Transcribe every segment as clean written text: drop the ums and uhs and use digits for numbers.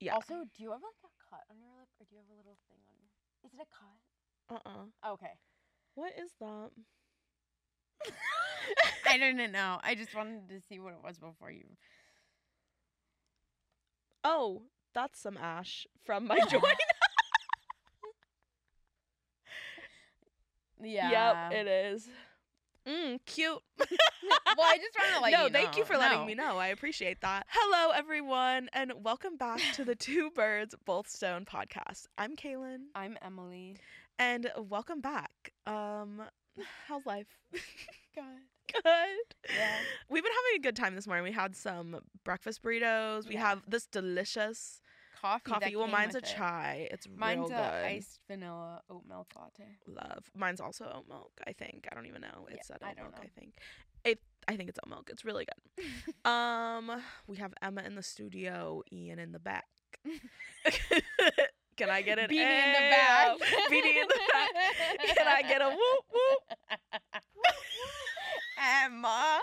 Yeah. Also, do you have like a cut on your lip, or do you have a little thing on your? Is it a cut? Okay. What is that? I didn't know. I just wanted to see what it was before you. Oh, that's some ash from my joint. Yeah. Yep, it is. Cute. Well, I just wanted to let no, you know. thank you for letting me know. I appreciate that. Hello, everyone, and welcome back to the Two Birds Both Stone podcast. I'm Kaylin. I'm Emily. And welcome back. How's life? Good. Yeah. We've been having a good time this morning. We had some breakfast burritos. We have this delicious coffee. Well, mine's a chai. It's mine's real good. Iced vanilla oat milk latte. Love. Mine's also oat milk, I think. I don't even know. It said oat milk, know. I think. I think it's oat milk. It's really good. We have Emma in the studio, Ian in the back. Can I get an Beanie in the back? Beanie in the back. Can I get a whoop whoop? Emma.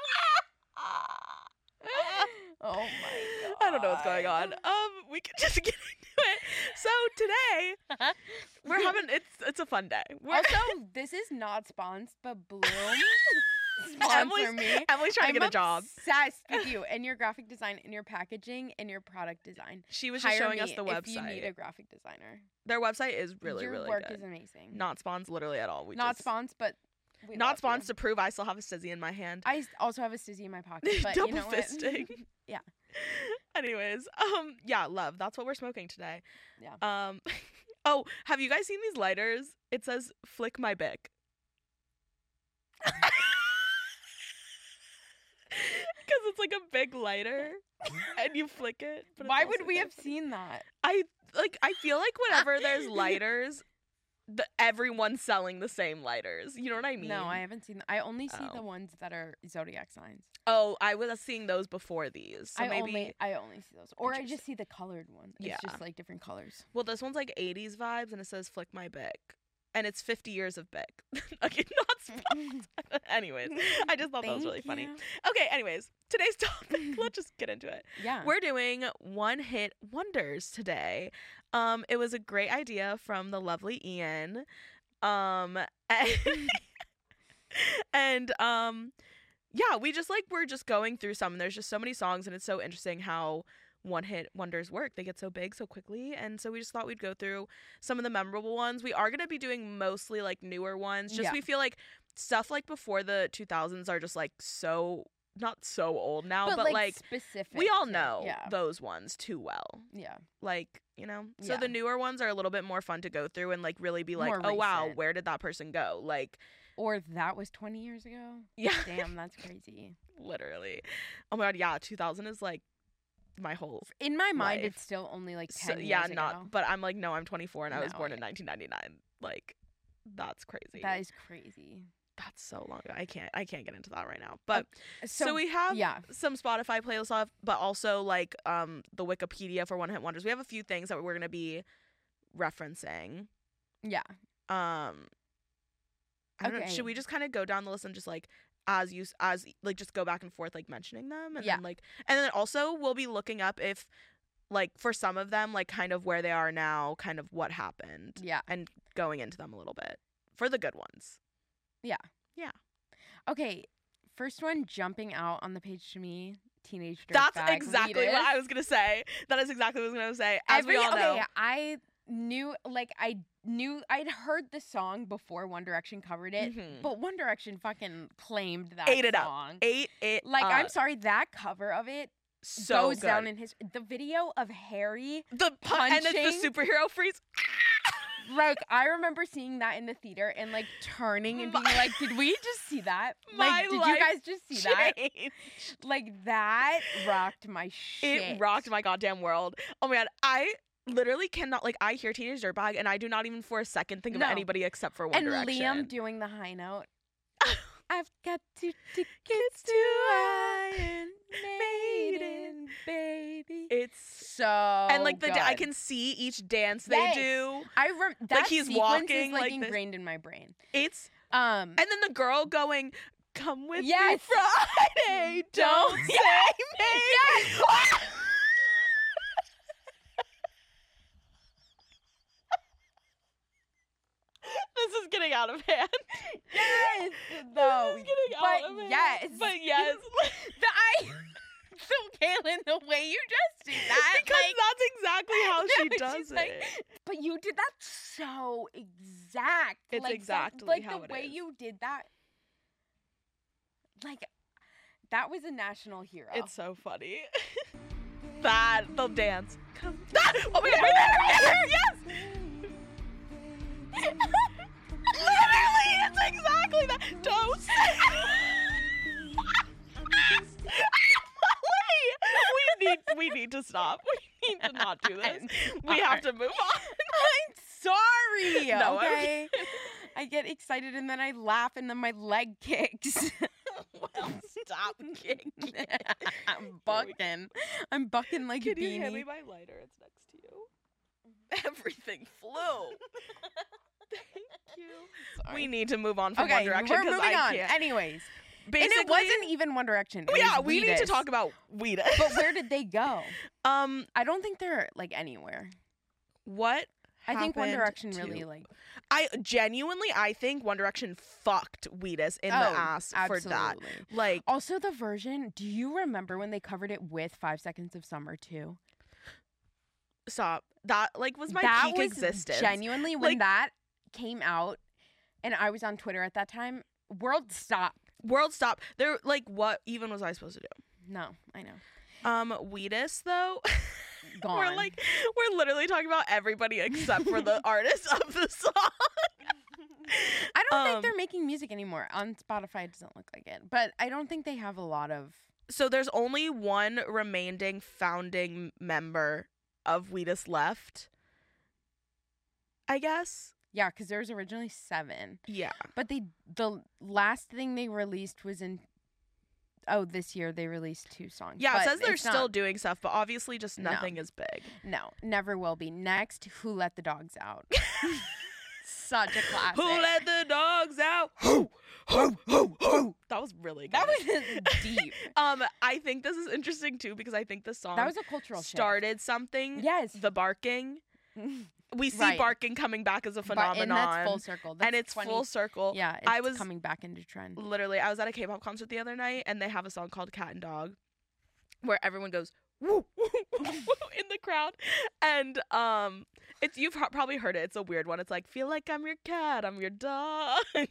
Oh my god. I don't know what's going on. We can just get into it. So today we're having it's a fun day. Also, this is not sponsored, but Bloom sponsor me. Emily's trying to get a job. I'm obsessed with you and your graphic design and your packaging and your product design. She was just showing us the website. If you need a graphic designer. Their website is really, your really work good. is amazing. Not sponsed literally at all. Not sponsed, but we not love sponsed you. to prove I still have a Stizzy in my hand. I also have a Stizzy in my pocket, but double you know fisting. What? Yeah. Anyways, yeah, love. That's what we're smoking today. Yeah. Oh, have you guys seen these lighters? It says "Flick my Bic." Because it's like a big lighter, and you flick it. But Why would we have seen that? I feel like whenever there's lighters, everyone's selling the same lighters. You know what I mean? No, I haven't seen. I only see the ones that are zodiac signs. Oh, I was seeing those before these. So I only see those, or I just see the colored one. It's Yeah. just like different colors. Well, this one's like 80s vibes, and it says "Flick my Bic," and it's 50 years of Bic. Okay, not sponsored. Anyways, I just thought that was really funny. Okay, anyways, today's topic. Let's just get into it. Yeah, we're doing one-hit wonders today. It was a great idea from the lovely Ian. And yeah, we're just going through some, and there's just so many songs, and it's so interesting how one-hit wonders work. They get so big so quickly, and so we just thought we'd go through some of the memorable ones. We are going to be doing mostly like newer ones. We feel like stuff like before the 2000s are just like so not so old now, but like specific. We all know those ones too well. Yeah. Like, you know. So the newer ones are a little bit more fun to go through and like really be like, oh wow, where did that person go? Like, or that was 20 years ago. Yeah. Damn, that's crazy. Literally. Oh my god, yeah, 2000 is like my whole in my mind life. It's still only like 10 years ago. But I'm like, no, I'm 24 and I was born in 1999. Like, that's crazy. That is crazy. That's so long ago. I can't get into that right now. But so we have some Spotify playlist stuff, but also like the Wikipedia for one hit wonders. We have a few things that we're gonna be referencing. Yeah. I don't know, should we just kind of go down the list and just like as like just go back and forth like mentioning them and then like, and then also we'll be looking up if like for some of them like kind of where they are now, kind of what happened. Yeah. And going into them a little bit for the good ones. Yeah. Yeah. Okay. First one jumping out on the page to me, Teenage Dirtbag. That's exactly what I was going to say. That is exactly what I was going to say. As we all know. I knew I'd heard the song before One Direction covered it, but One Direction fucking claimed that song. Ate it like, up. I'm sorry, that cover of it so goes good. down in the video of Harry punching. And it's the superhero freeze. Like, I remember seeing that in the theater and, like, turning and being like, did we just see that? Like, did you guys just see that? Like, that rocked my shit. It rocked my goddamn world. Oh, my God. I literally cannot, like, I hear Teenage Dirtbag, and I do not even for a second think of anybody except for One Direction. And Liam doing the high note. I've got 2 tickets to Iron Maiden, baby. It's so and like good. I can see each dance they do. That like he's walking is like like ingrained in my brain. It's and then the girl going, "Come with me Friday, don't say me." Yes. getting out of hand. Yes, though. This is getting out of hand. Yes. But yes. So Kaylin, the way you just did that, Because that's exactly how she does like, it. but you did that so exact. It's like, exactly like how the it way is. you did that. Like, that was a national hero. It's so funny. The dance. Oh my god, yes! Literally, it's exactly that. Toast. We need to stop. We need to not do this. We have to move on. I'm sorry. No, okay. I get excited and then I laugh and then my leg kicks. Well, stop kicking. I'm bucking. I'm bucking like a Can you hand beanie. me my lighter? It's next to you. Everything flew. Thank you. Sorry. We need to move on from Okay, One Direction we're because moving I on. can't. Anyways, Basically, and it wasn't even One Direction. It yeah, was we need to Wheatus. talk about Wheatus. But where did they go? I don't think they're like anywhere. what? I think One happened Direction to- really like. I think One Direction fucked Wheatus in the ass for that. absolutely. Like, Also, the version. Do you remember when they covered it with 5 Seconds of Summer too? stop. That was my that peak was existence. Genuinely, when Like- that came out, and I was on Twitter at that time, world stopped. World stop. They're like, what even was I supposed to do? No, I know. Wheatus though. Gone. we're literally talking about everybody except for the artist of the song. I don't think they're making music anymore. On Spotify, it doesn't look like it. But I don't think they have a lot of... So there's only one remaining founding member of Wheatus left, I guess. Yeah, because there was originally 7. Yeah. But the last thing they released was in... Oh, this year they released 2 songs. Yeah, But it says they're it's still not- doing stuff, but obviously just No. nothing is big. No, never will be. Next, Who Let the Dogs Out? Such a classic. Who let the dogs out? Who? That was really good. That was deep. I think this is interesting too because I think the song That was a cultural shift. started something. Yes. The barking. We see Right. barking coming back as a phenomenon. And that's full circle. That's and it's 20 full circle. Yeah, it's I was coming back into trend. literally, I was at a K-pop concert the other night, and they have a song called "Cat and Dog," where everyone goes woo, woo, woo, woo in the crowd, and it's you've probably heard it. It's a weird one. It's like, feel like I'm your cat, I'm your dog, and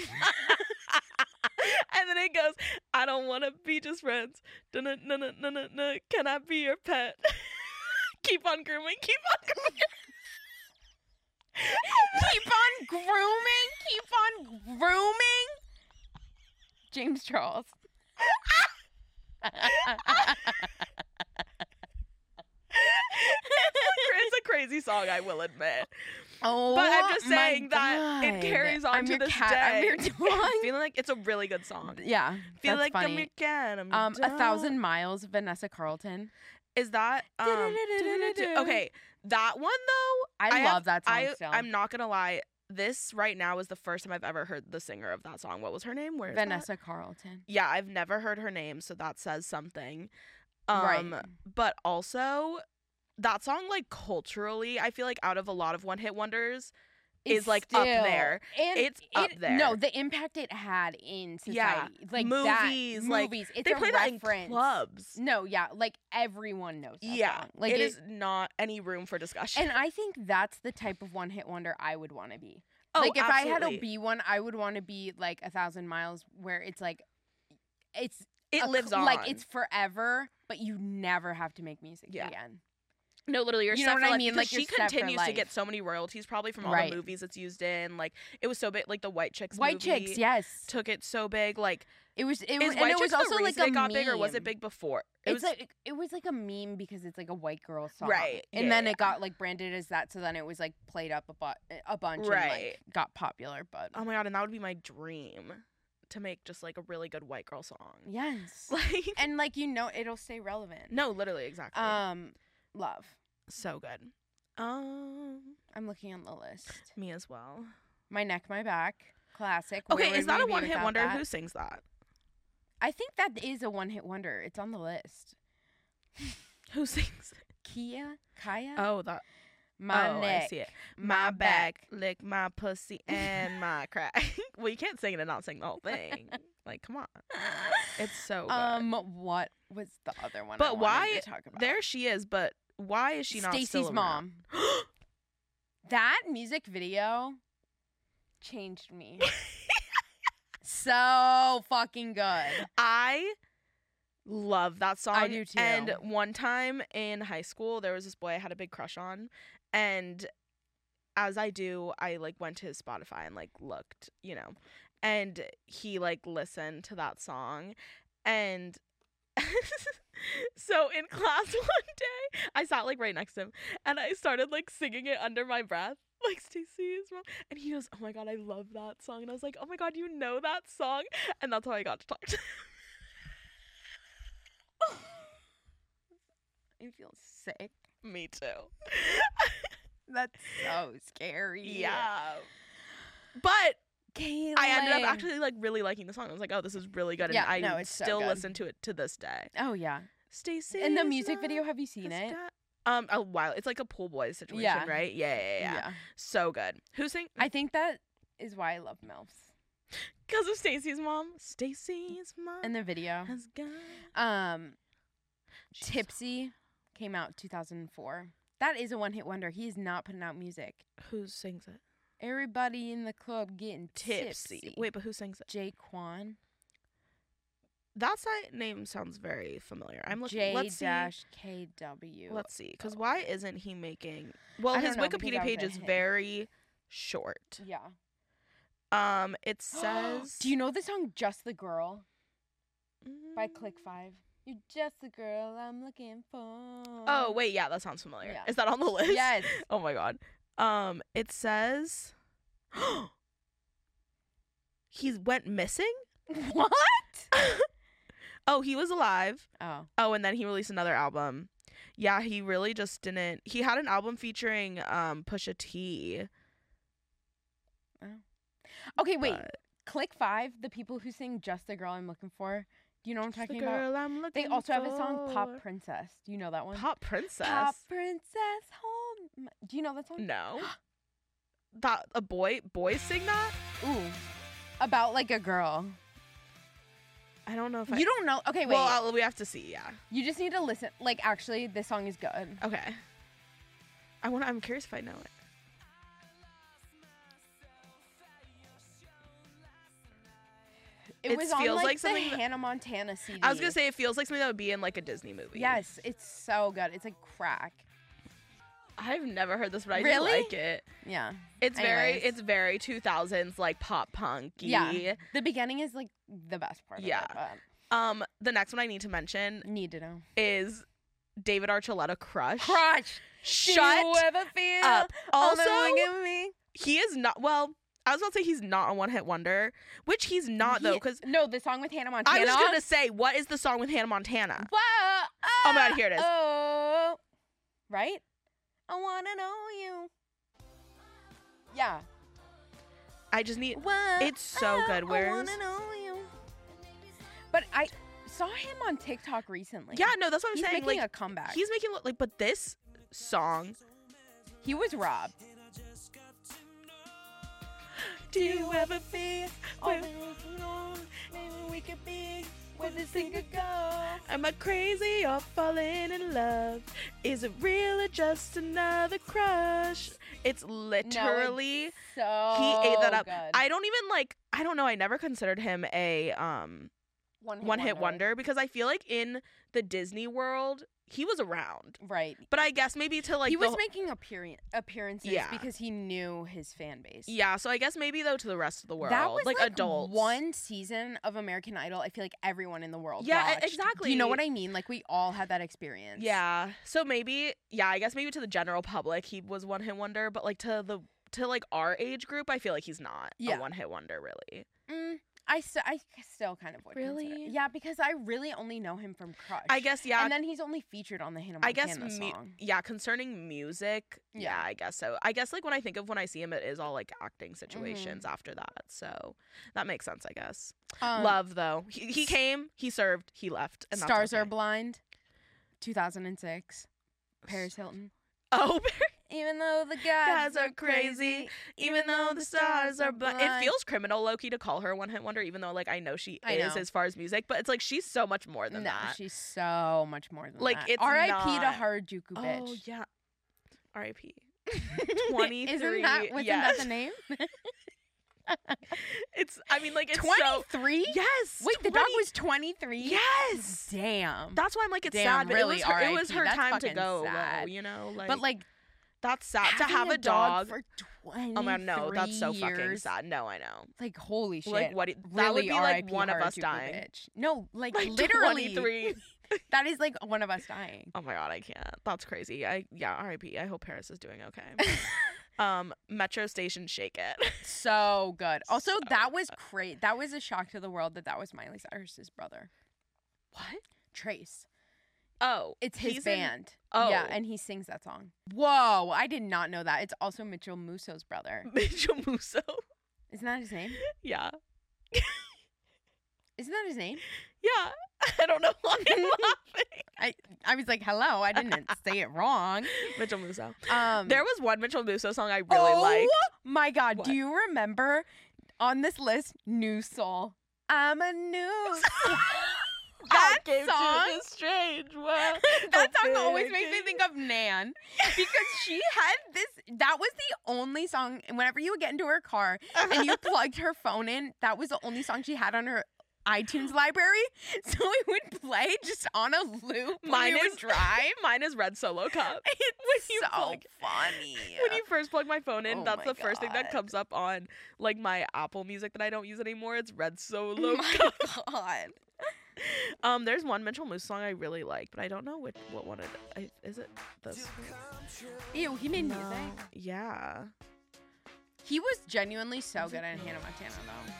then it goes, I don't want to be just friends. Dun-dun-dun-dun-dun-dun. Can I be your pet? Keep on grooming. Keep on grooming. Keep on grooming. Keep on grooming. James Charles. It's a crazy song, I will admit. Oh, But I'm just my saying that it God. carries on I'm to your this cat, day. I'm your dog. Feeling like it's a really good song. Yeah, Feel that's like I'm funny. your cat. I'm your dog. 1,000 Miles, Vanessa Carlton. Is that okay? That one though, I love that song still. I'm not gonna lie. This right now is the first time I've ever heard the singer of that song. What was her name? Where is that? Vanessa Carlton. Yeah, I've never heard her name, so that says something. Right. But also, that song, like culturally, I feel like out of a lot of one-hit wonders, is like up there. And It's up there. No, the impact it had in society. Yeah, Like movies, that, like, movies. It's they a play that in reference. clubs. No, yeah, like everyone knows that Yeah, song. Like it is not any room for discussion. And I think that's the type of one-hit wonder I would want to be. Oh, like if I had absolutely. to be one, I would want to be like 1,000 Miles, where it's like, it lives on. Like it's forever, but you never have to make music Yeah. again. No, literally, you're You set know for what I life mean? because Like, she you're set for continues to life. get so many royalties probably from all Right. the movies it's used in. Like it was so big. Like the White Chicks. White movie Chicks, yes. took it so big. Like It was. It is was. White And it Chicks was also the like reason a it got big, or was it meme. big before? It's like it was like a meme because it's like a white girl song, Right, And yeah, then yeah. it got like branded as that, so then it was like played up a bunch, and Right. like got popular. But oh my god, and that would be my dream to make just like a really good white girl song. yes, Like and like it'll stay relevant. no, literally, exactly. Love. So good. I'm looking on the list. Me as well. My Neck, My Back, classic. Okay, Where is would that we a be one-hit without wonder? that? Who sings that? I think that is a one-hit wonder. It's on the list. Who sings it? Kaya. Oh, that. my neck, I see it. My back, lick my pussy and my crack. Well, you can't sing it and not sing the whole thing. Like, come on. It's so good. What was the other one? But I wanted why? to talk about? There she is, but why is she not Stacey's still around? mom. That music video changed me. So fucking good. I love that song. I do too. And one time in high school, there was this boy I had a big crush on, and as I do, I like went to his Spotify and like looked, you know, and he like listened to that song, and so in class one day, I sat like right next to him, and I started like singing it under my breath. Like, Stacey's mom. And he goes, oh my God, I love that song. And I was like, oh my God, you know that song? And that's how I got to talk to him. I feel sick. Me too. That's so scary. Yeah. But Kaylin. I ended up actually like really liking the song. I was like, oh, this is really good. And Yeah, I no, it's so still good. listen to it to this day. Oh yeah. Stacey. In the music video, have you seen it? A while. It's like a pool boy situation, Yeah. right? Yeah. So good. Who sang? I think that is why I love MILFs. Because of Stacey's mom. Stacey's mom. In the video. Has gone. Tipsy came out 2004. That is a one-hit wonder. He is not putting out music. Who sings it? Everybody in the club getting tipsy. Wait, but who sings it? Jaquan. That name sounds very familiar. I'm looking. Let's see. J-KW. Let's see. Because why isn't he making? Well, I his don't know, because Wikipedia that was page a is hit. very short. Yeah. It says. Do you know the song "Just the Girl" by Mm. Click 5? You're just the girl I'm looking for. Oh wait, yeah, that sounds familiar. Yeah. Is that on the list? Yes. Oh my God. It says. He went missing. What? Oh, he was alive. Oh. Oh, and then he released another album. Yeah, he really just didn't. He had an album featuring Pusha T. Okay, wait. but- Click 5, the people who sing "Just the Girl I'm Looking For." Do you know what I'm Just the talking about? girl I'm They looking also have a song for. "Pop Princess." Do you know that one? Pop Princess. Pop Princess home. Do you know that song? No. That a boys sing that? Ooh. About like a girl. I don't know if You don't know. Okay, wait. Well, we have to see. Yeah. You just need to listen. Like, actually, this song is good. Okay. I'm curious if I know it. It It was on feels like, like the something that- Hannah Montana CD. I was gonna say it feels like something that would be in like a Disney movie. Yes, it's so good. It's like crack. I've never heard this, but I Really? do like it. Yeah. It's Anyways. very 2000s like pop punky. Yeah. The beginning is like the best part Yeah. of it. But The next one I need to mention need to know. is David Archuleta Crush. Crush. Shut Do you ever feel up. Also, look at me? he is not. Well, I was about to say he's not a one-hit wonder, which he's not though. Because No, the song with Hannah Montana. I was gonna say, what is the song with Hannah Montana? Whoa, Oh my God, here it is. Oh, right? I wanna know you. Yeah. I just need. Whoa, It's so good. I Where's? wanna know you. But I saw him on TikTok recently. Yeah, no, that's what I'm He's saying. making Like a comeback. he's making like, but this song. He was robbed. Do you ever feel? Maybe we could be where this thing could go. Am I crazy or falling in love? Is it real or just another crush? It's literally So he ate that up. Good. I don't even like. I don't know. I never considered him a one hit wonder because I feel like in the Disney world he was around. Right. But I guess maybe to like he the was making appearances Yeah. because he knew his fan base. yeah. So I guess maybe though to the rest of the world, That was like adults. one season of American Idol. I feel like everyone in the world. Yeah, watched. exactly. Do you know what I mean? Like we all had that experience. Yeah. So maybe I guess maybe to the general public he was one hit wonder, but like to like our age group, I feel like he's not Yeah. a one hit wonder really. I still kind of would Really? consider it. Yeah, because I really only know him from Crush. I guess yeah. And then he's only featured on the Hannah I Montana guess song. concerning music, yeah, I guess so. I guess like when I see him, it is all like acting situations after that. So that makes sense, I guess. Love though, he came, he served, he left. And Stars that's okay. Are Blind, 2006, Paris Hilton. Oh, Even though the gods are crazy, even though the stars are blind. It feels criminal, low-key, to call her a one-hit wonder, even though, like, I know she is as far as music, but it's like she's so much more than that. She's so much more than like, that. It's R.I.P. to Harajuku bitch. Oh, yeah. R.I.P. 23. Wasn't that the name? I mean, like, it's 23? Yes. Wait, the dog was 23? Yes. Damn. That's why I'm like, it's sad, but really, it was her that's time to go, sad. though, you know? Like, but, like, that's sad. To have a dog for 23 oh, man, no, that's so years. fucking sad. No, I know. Like, holy shit. Like, what? That really would be, like, RIP one of us Harajuku dying. Bitch. No, like literally. 23. That is, like, one of us dying. Oh, my God, I can't. That's crazy. R.I.P. I hope Paris is doing okay. Metro Station, Shake It. So good. Also, that was great. That was a shock to the world that was Miley Cyrus's brother. What? Trace. Oh. It's his band. Oh. Yeah, and he sings that song. Whoa, I did not know that. It's also Mitchell Musso's brother. Mitchell Musso? Isn't that his name? Yeah. Isn't that his name? Yeah. I don't know why I'm laughing. I was like, hello, I didn't say it wrong. Mitchell Musso. There was one Mitchell Musso song I really liked. Oh my God. What? Do you remember on this list, New Soul? I'm a new soul. That song is strange. Wow. That song always makes me think of Nan because she had this. That was the only song. Whenever you would get into her car and you plugged her phone in, that was the only song she had on her iTunes library. So it would play just on a loop. Mine would drive. Mine is Red Solo Cup. It's so funny. When you first plug my phone in, that's the first thing that God. comes up on like my Apple Music that I don't use anymore. It's Red Solo My Cup. God. There's one Mitchell Moose song I really like, but I don't know what one is it this? Ew, he made music. Yeah. He was genuinely so good at Hannah Montana, though.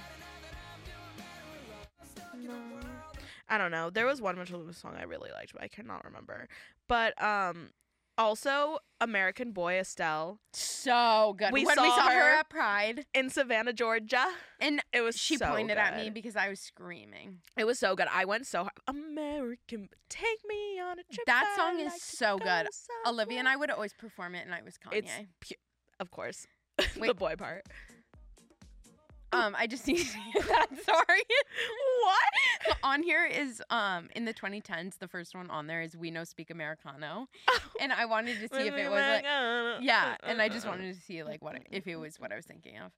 I don't know. There was one Mitchell Moose song I really liked, but I cannot remember. But also American Boy Estelle. So good. When we saw her at Pride in Savannah, Georgia, and it was she so pointed good. at me because I was screaming. It was so good. I went so hard. American, take me on a trip. That song is like so good. somewhere. Olivia and I would always perform it, and I was Kanye. It's of course Wait. the boy part. I just need to say that. Sorry. What? On here is in the 2010s. The first one on there is "We No Speak Americano," and I wanted to see if it was like, yeah, and I just wanted to see like if it was what I was thinking of.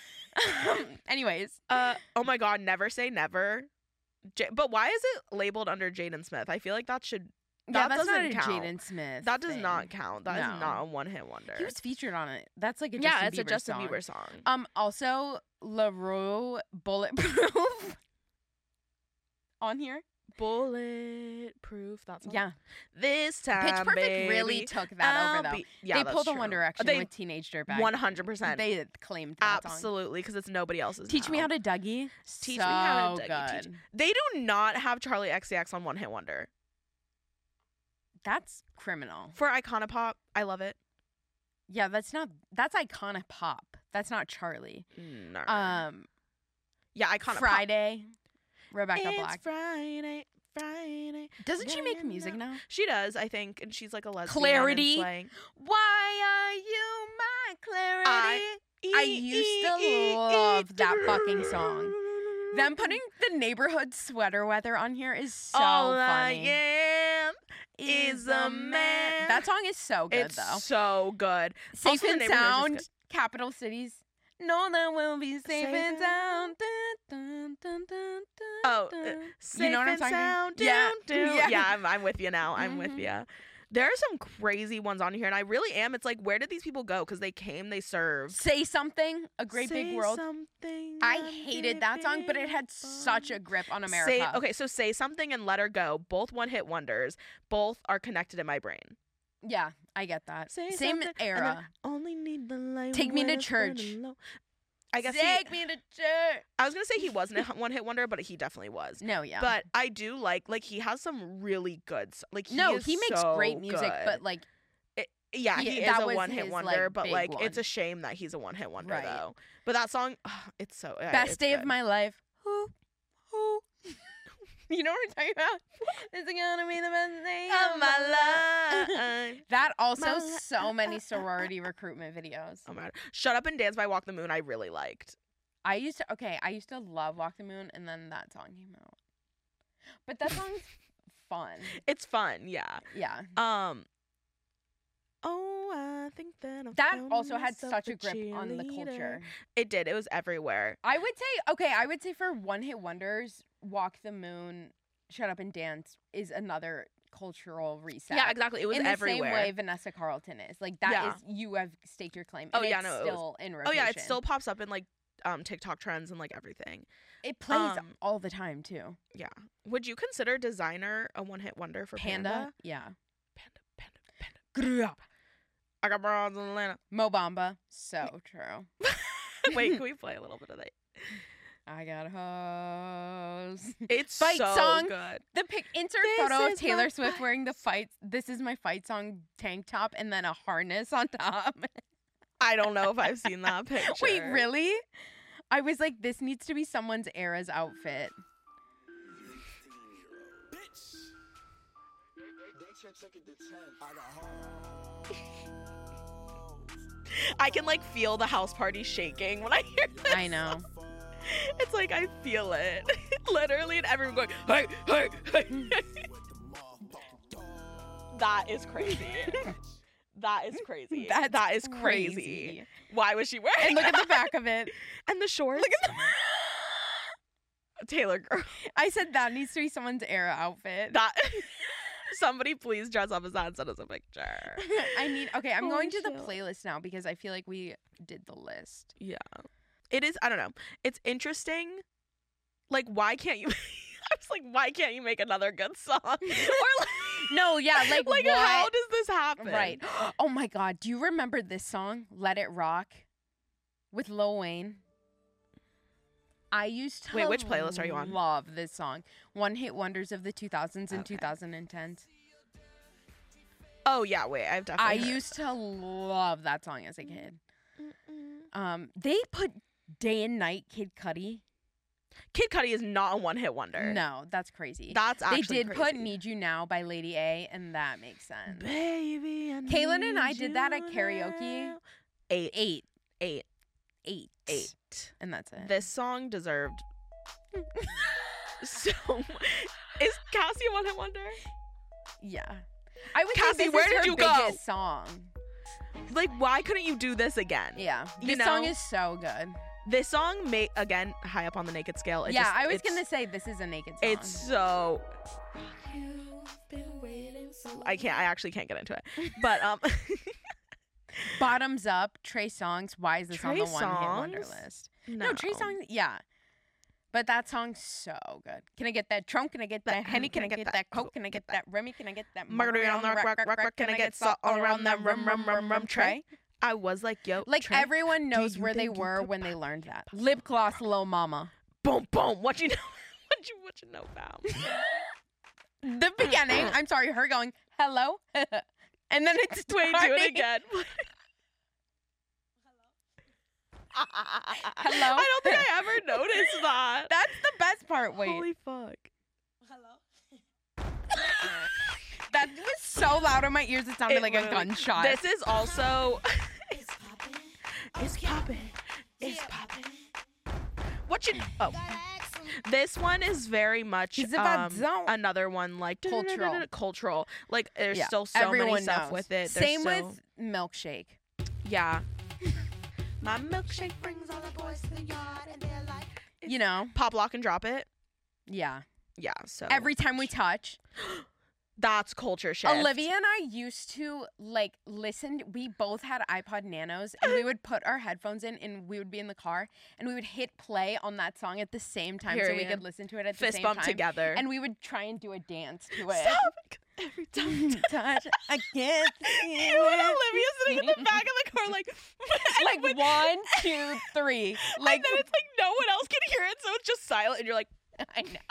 Anyways, oh my God, Never Say Never. But why is it labeled under Jaden Smith? I feel like that should. That that's doesn't not a count. Jaden Smith. That does thing. not count. That is not a one-hit wonder. He was featured on it. That's like a it's a Justin Bieber song. Also, LaRue Bulletproof on here. Bulletproof. That's yeah. This time, Pitch Perfect baby, really took that over though. Yeah, they pulled a One Direction with Teenage Dirtbag. 100%. They claimed that absolutely because it's nobody else's. Teach Me How to Dougie. Teach Me How to Dougie. They do not have Charlie XCX on One Hit Wonder. That's criminal. For Iconopop, I love it. Yeah, that's Iconopop. That's not Charlie. No. Yeah, Iconopop. Friday. Rebecca it's Black. Friday. Doesn't she make music now? She does, I think, and she's like a lesbian. Clarity. Why are you my Clarity? I used to love that fucking song. Them putting the Neighborhood Sweater Weather on here is so All funny. I am is a man. That song is so good, it's though. so good. Safe Also, and Sound, Capital Cities. No, that will be safe and sound. Dun, dun, dun, Oh, safe you know what I'm talking about? Yeah, I'm with you now. I'm with you. There are some crazy ones on here, and I really am. It's like, where did these people go? Because they came, they served. Say Something, A Great Say Big World. Something, I hated that song, but it had such a grip on America. So Say Something and Let Her Go, both one-hit wonders. Both are connected in my brain. Yeah, I get that. Same era. Only need the light. Take Me to Church. I guess Take Me to Church. I was gonna say he wasn't a one-hit wonder, but he definitely was. No, yeah. But I do like he has some really good. Like he makes great music, good. but like. He is a one-hit wonder, like, but like it's a shame that he's a one-hit wonder though. But that song, it's so Best it's Day good. of My Life. You know what I'm talking about? This is gonna be the best day of my life. That also My so many sorority recruitment videos. Oh my God. Shut Up and Dance by Walk the Moon I really liked. I used to love Walk the Moon, and then that song came out. But that song's fun. It's fun, yeah. Yeah. Oh, I think that that also had such a grip on the culture. It did. It was everywhere. I would say for one-hit wonders, Walk the Moon, Shut Up and Dance is another cultural reset. Yeah, exactly. It was everywhere. In the same way Vanessa Carlton is. Like, that is, you have staked your claim. Oh, and yeah, it's no. still in rotation. Oh, yeah, it still pops up in, like, TikTok trends and, like, everything. It plays all the time, too. Yeah. Would you consider Designer a one-hit wonder for Panda? Yeah. Panda. I got bras in Atlanta. Mo Bamba. So true. Wait, can we play a little bit of that? I got hoes. It's fight so song. good. Insert photo of Taylor Swift wearing the fight. This is my fight song tank top and then a harness on top. I don't know if I've seen that picture. Wait, really? I was like, this needs to be someone's era's outfit. I can like feel the house party shaking when I hear this. I know. It's like I feel it. Literally, and everyone going, hey, hey, hey. That is crazy. That is crazy. That is crazy. Why was she wearing And look that? at the back of it. And the shorts. Look at the Taylor girl. I said that needs to be someone's era outfit. That somebody please dress up as that and send us a picture. I'm going to the playlist now because I feel like we did the list. Yeah. It is, I don't know. It's interesting. Like, why can't you I was like, why can't you make another good song? Or like, no, yeah, like what? How does this happen? Right. Oh my God. Do you remember this song, Let It Rock, with Lil Wayne? I used to Wait, which playlist are you on? Love this song. One Hit Wonders of the 2000s and 2010s. Oh, yeah, wait, I've definitely heard used to love that song as a kid. They put Day and Night Kid Cudi. Kid Cudi is not a one-hit wonder. No, that's crazy. That's actually They did crazy. put Need You Now by Lady A, and that makes sense. Baby, Kaylin and I did that at karaoke. Eight. And that's it. This song deserved so Is Cassie a one-hit wonder? Yeah. I would Cassie, say this where is did her you go? biggest song. Like, why couldn't you do this again? Yeah. You This song know? is so good. This song again high up on the naked scale. I was gonna say this is a naked song. It's so I actually can't get into it. But Bottoms Up, Trey Songz. Why is this on Trey the one-hit wonder Songz? list? No, Trey Songz. Yeah. But that song's so good. Can I get that Trump? Can I get that Henny? Can I get that Coke? Can I get that Remy? Can I get that Margarita on the rock? Can I get salt all around that rum tray? I was like, yo, like Trey, everyone knows you where they think you were could when they learned that. Lip gloss, Lil Mama. boom, boom. What you know? What you know, fam? The beginning. I'm sorry, her going hello, and then it's Wait, do it again. Hello. I don't think I ever noticed that. That's the best part. Wait. Holy fuck. That was so loud in my ears. It sounded like a literally- gunshot. This is also. It's popping. It's popping. What you? Oh. This one is very much It's about zone. another one like cultural. Like there's still so everyone many stuff knows. with it. Same with Milkshake. Yeah. My milkshake brings all the boys to the yard and they're like, You know. pop, lock, and drop it. Yeah. Yeah. So Every Time We Touch. that's culture shift. Olivia and I used to like listen. We both had iPod Nanos, and we would put our headphones in, and we would be in the car, and we would hit play on that song at the same time, so we Period. could listen to it at the Fist same bump time. together. And we would try and do a dance to it. Stop. Every time. Touch, I can't see You and Olivia sitting in the back of the car, like, like 1, 2, 3. Like and then it's like no one else can hear it, so it's just silent, and you're like, I know.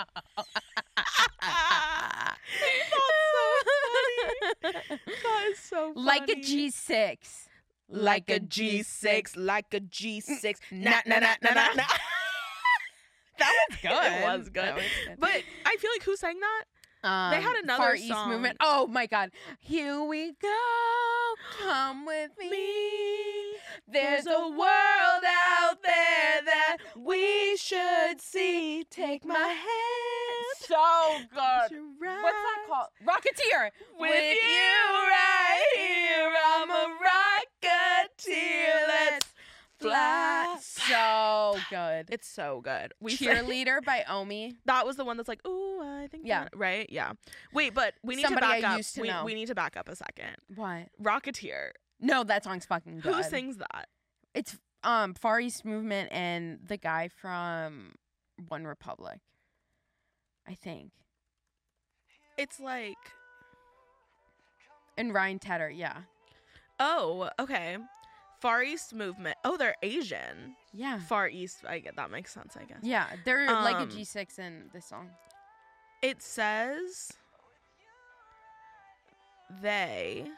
that's so funny. That is so funny. Like a G6. Like a G6, like a G6. Nah, nah, nah, nah, nah, nah. That was good. It was good. That was good. But I feel like who sang that? They had another Far East song. Movement. Oh my God. Here we go. Come with me. There's a world out there that we should see. Take my hand. So good. What's that called? Rocketeer. With you right here, I'm a rocketeer. Let's fly. So good. It's so good. Cheerleader by Omi. That was the one that's like, ooh, I think. Yeah. Right? Yeah. Wait, but we need Somebody to back I up. used to know. We need to back up a second. What? Rocketeer. No, that song's fucking good. Who sings that? It's Far East Movement and the guy from One Republic. I think. It's like. And Ryan Tedder, yeah. Oh, okay. Far East Movement. Oh, they're Asian. Yeah. Far East. I get that makes sense, I guess. Yeah, they're like a G6 in this song. It says they.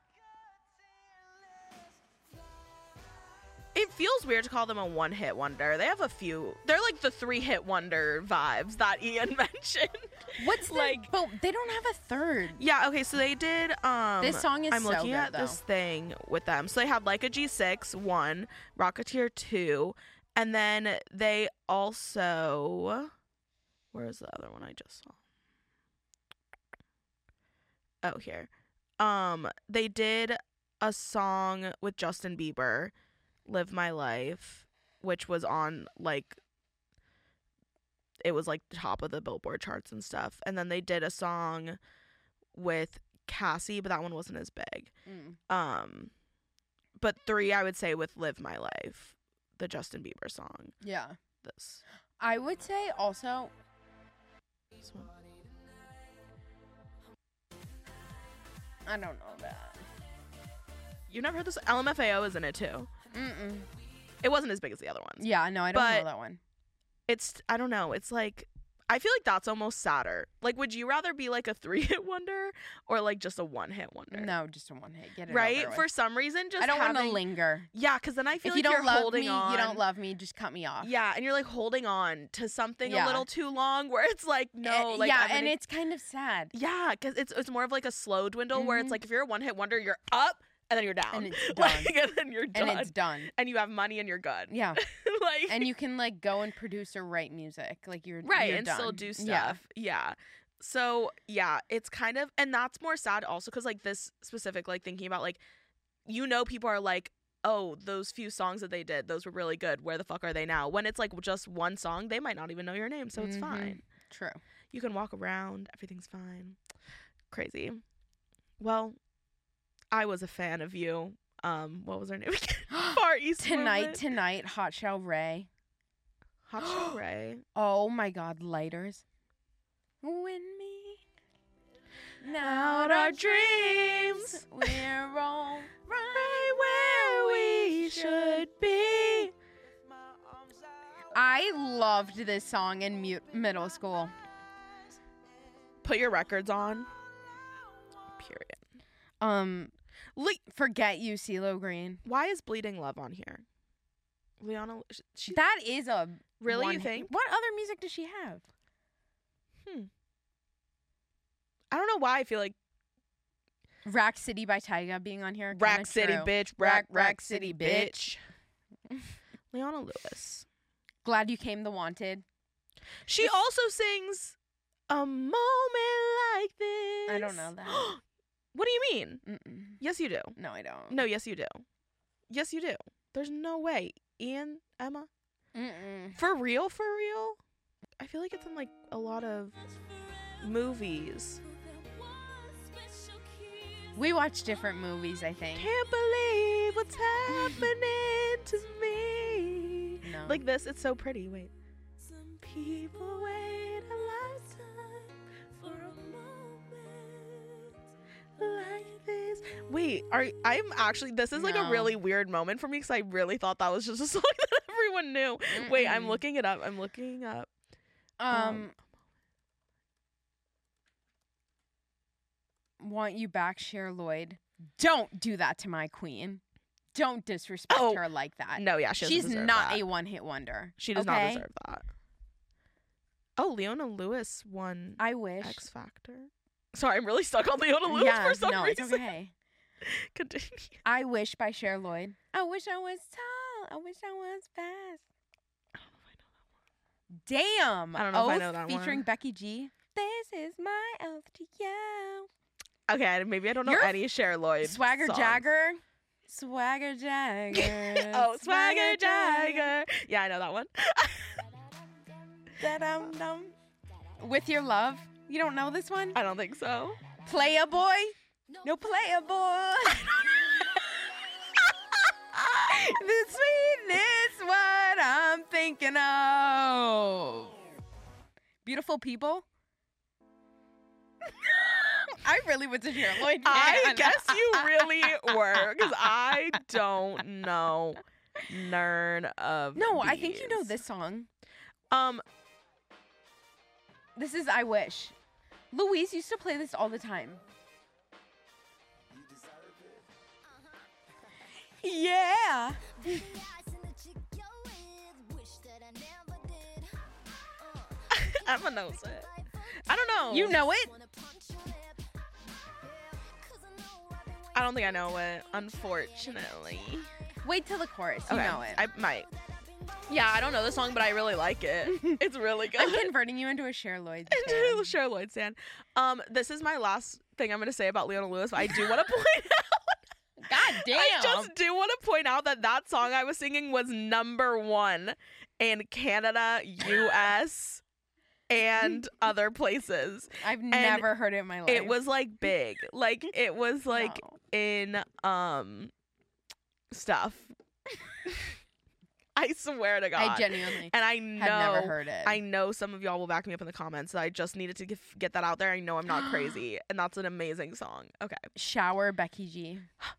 It feels weird to call them a one-hit wonder. They have a few. They're like the 3-hit wonder vibes that Ian mentioned. What's like? But they don't have a third. Yeah. Okay. So they did. This song is. I'm so looking good, at though. this thing with them. So they have like a G6 1, Rocketeer 2, and then they also. Where's the other one I just saw? Oh, here. They did a song with Justin Bieber, Live My Life, which was on like it was like the top of the Billboard charts and stuff. And then they did a song with Cassie, but that one wasn't as big. But 3 I would say with Live My Life, the Justin Bieber song. Yeah. This. I would say also This one. I don't know that. You never heard this? LMFAO is in it too. Mm-mm. It wasn't as big as the other ones. Yeah, no, I don't But know that one. It's, I don't know. It's like, I feel like that's almost sadder. Like, would you rather be like a 3-hit wonder or like just a 1-hit wonder? No, just a one hit. Get it Right? over For with. some reason, just I don't want to having- linger. Yeah, because then I feel If like you don't you're love holding me, on. you don't love me. Just cut me off. Yeah, and you're like holding on to something a Yeah. little too long where it's like, no, like, yeah, I'm gonna- and it's kind of sad. yeah, because it's more of like a slow dwindle where it's Mhm. like if you're a 1-hit wonder, you're up and then you're down. And it's done. Like, and then you're done. And it's done. And you have money and you're good. Yeah. Like, And you can like go and produce or write music. Like you're right, you're and done. still do stuff. Yeah. Yeah. So yeah, it's kind of, and that's more sad also because like this specific, like thinking about like, you know, people are like, oh, those few songs that they did, those were really good. Where the fuck are they now? When it's like just one song, they might not even know your name, so it's Mhm. fine. True. You can walk around, everything's fine. Crazy. Well, I was a fan of you. What was her name again? Far East Movement. Tonight, Hot Shell Ray. Hot Shell Ray. Oh my God, lighters. Win me Out our dreams, we're all right where we should be. I loved this song in middle school. Put your records on. Period. Forget You, CeeLo Green. Why is Bleeding Love on here? Liana, she That is a really, one you hit. think? What other music does she have? I don't know why I feel like Rack City by Tyga being on here. Rack kinda City true. bitch, Rack City bitch. Liana Lewis. Glad You Came, The Wanted. She also sings A Moment Like This. I don't know that. What do you mean? Mm-mm. Yes, you do. No, I don't. No, yes, you do. Yes, you do. There's no way. Ian, Emma? Mm-mm. For real? For real? I feel like it's in like a lot of movies. We watch different movies, I think. Can't believe what's happening to me. No. Like this, it's so pretty. Wait. Some people wait a lifetime for a moment like this. Wait, I'm actually, this is like a No. really weird moment for me because I really thought that was just a song that everyone knew. Wait, I'm Mm-mm. looking it up. I'm looking up. Want You Back, Cher Lloyd. Don't do that to my queen. Don't disrespect Oh, her like that. No, yeah, she doesn't She's deserve not that. a one-hit wonder. She does okay? not deserve that. Oh, Leona Lewis won I wish. X Factor. Sorry, I'm really stuck on Leona Lewis for some reason. It's okay. Continue. I Wish by Cher Lloyd. I wish I was tall. I wish I was fast. Damn. I don't know if I know Oath that featuring one. Becky G. This is my oath to you. Okay, maybe I don't know You're any Cher Lloyd Swagger songs. Jagger. Swagger Jagger. Oh, Swagger Jagger. Yeah, I know that one. Da-dum-dum. With Your Love. You don't know this one? I don't think so. Playa Boy. No Playa Boy. The sweetness, what I'm thinking of. Beautiful People. I really was a Cher Lloyd fan. I guess you really were, because I don't know none of No, I think you know these. this song. Um, This is I Wish. Louise used to play this all the time. Yeah. Emma knows it. I don't know. You know it? I don't think I know it, unfortunately. Wait till the chorus. You know it. I might. Yeah, I don't know the song, but I really like it. It's really good. I'm converting you into a Cher Lloyd Into fan. a Cher Lloyd stan. This is my last thing I'm going to say about Leona Lewis, but I do want to point out. God damn. I just do want to point out that song I was singing was #1 in Canada, US, and other places. I've never heard it in my life. It was like big. Like it was like No. in stuff. I swear to God. I genuinely and I had know never heard it. I know some of y'all will back me up in the comments. So I just needed to get that out there. I know I'm not crazy, and that's an amazing song. Okay. Shower, Becky G.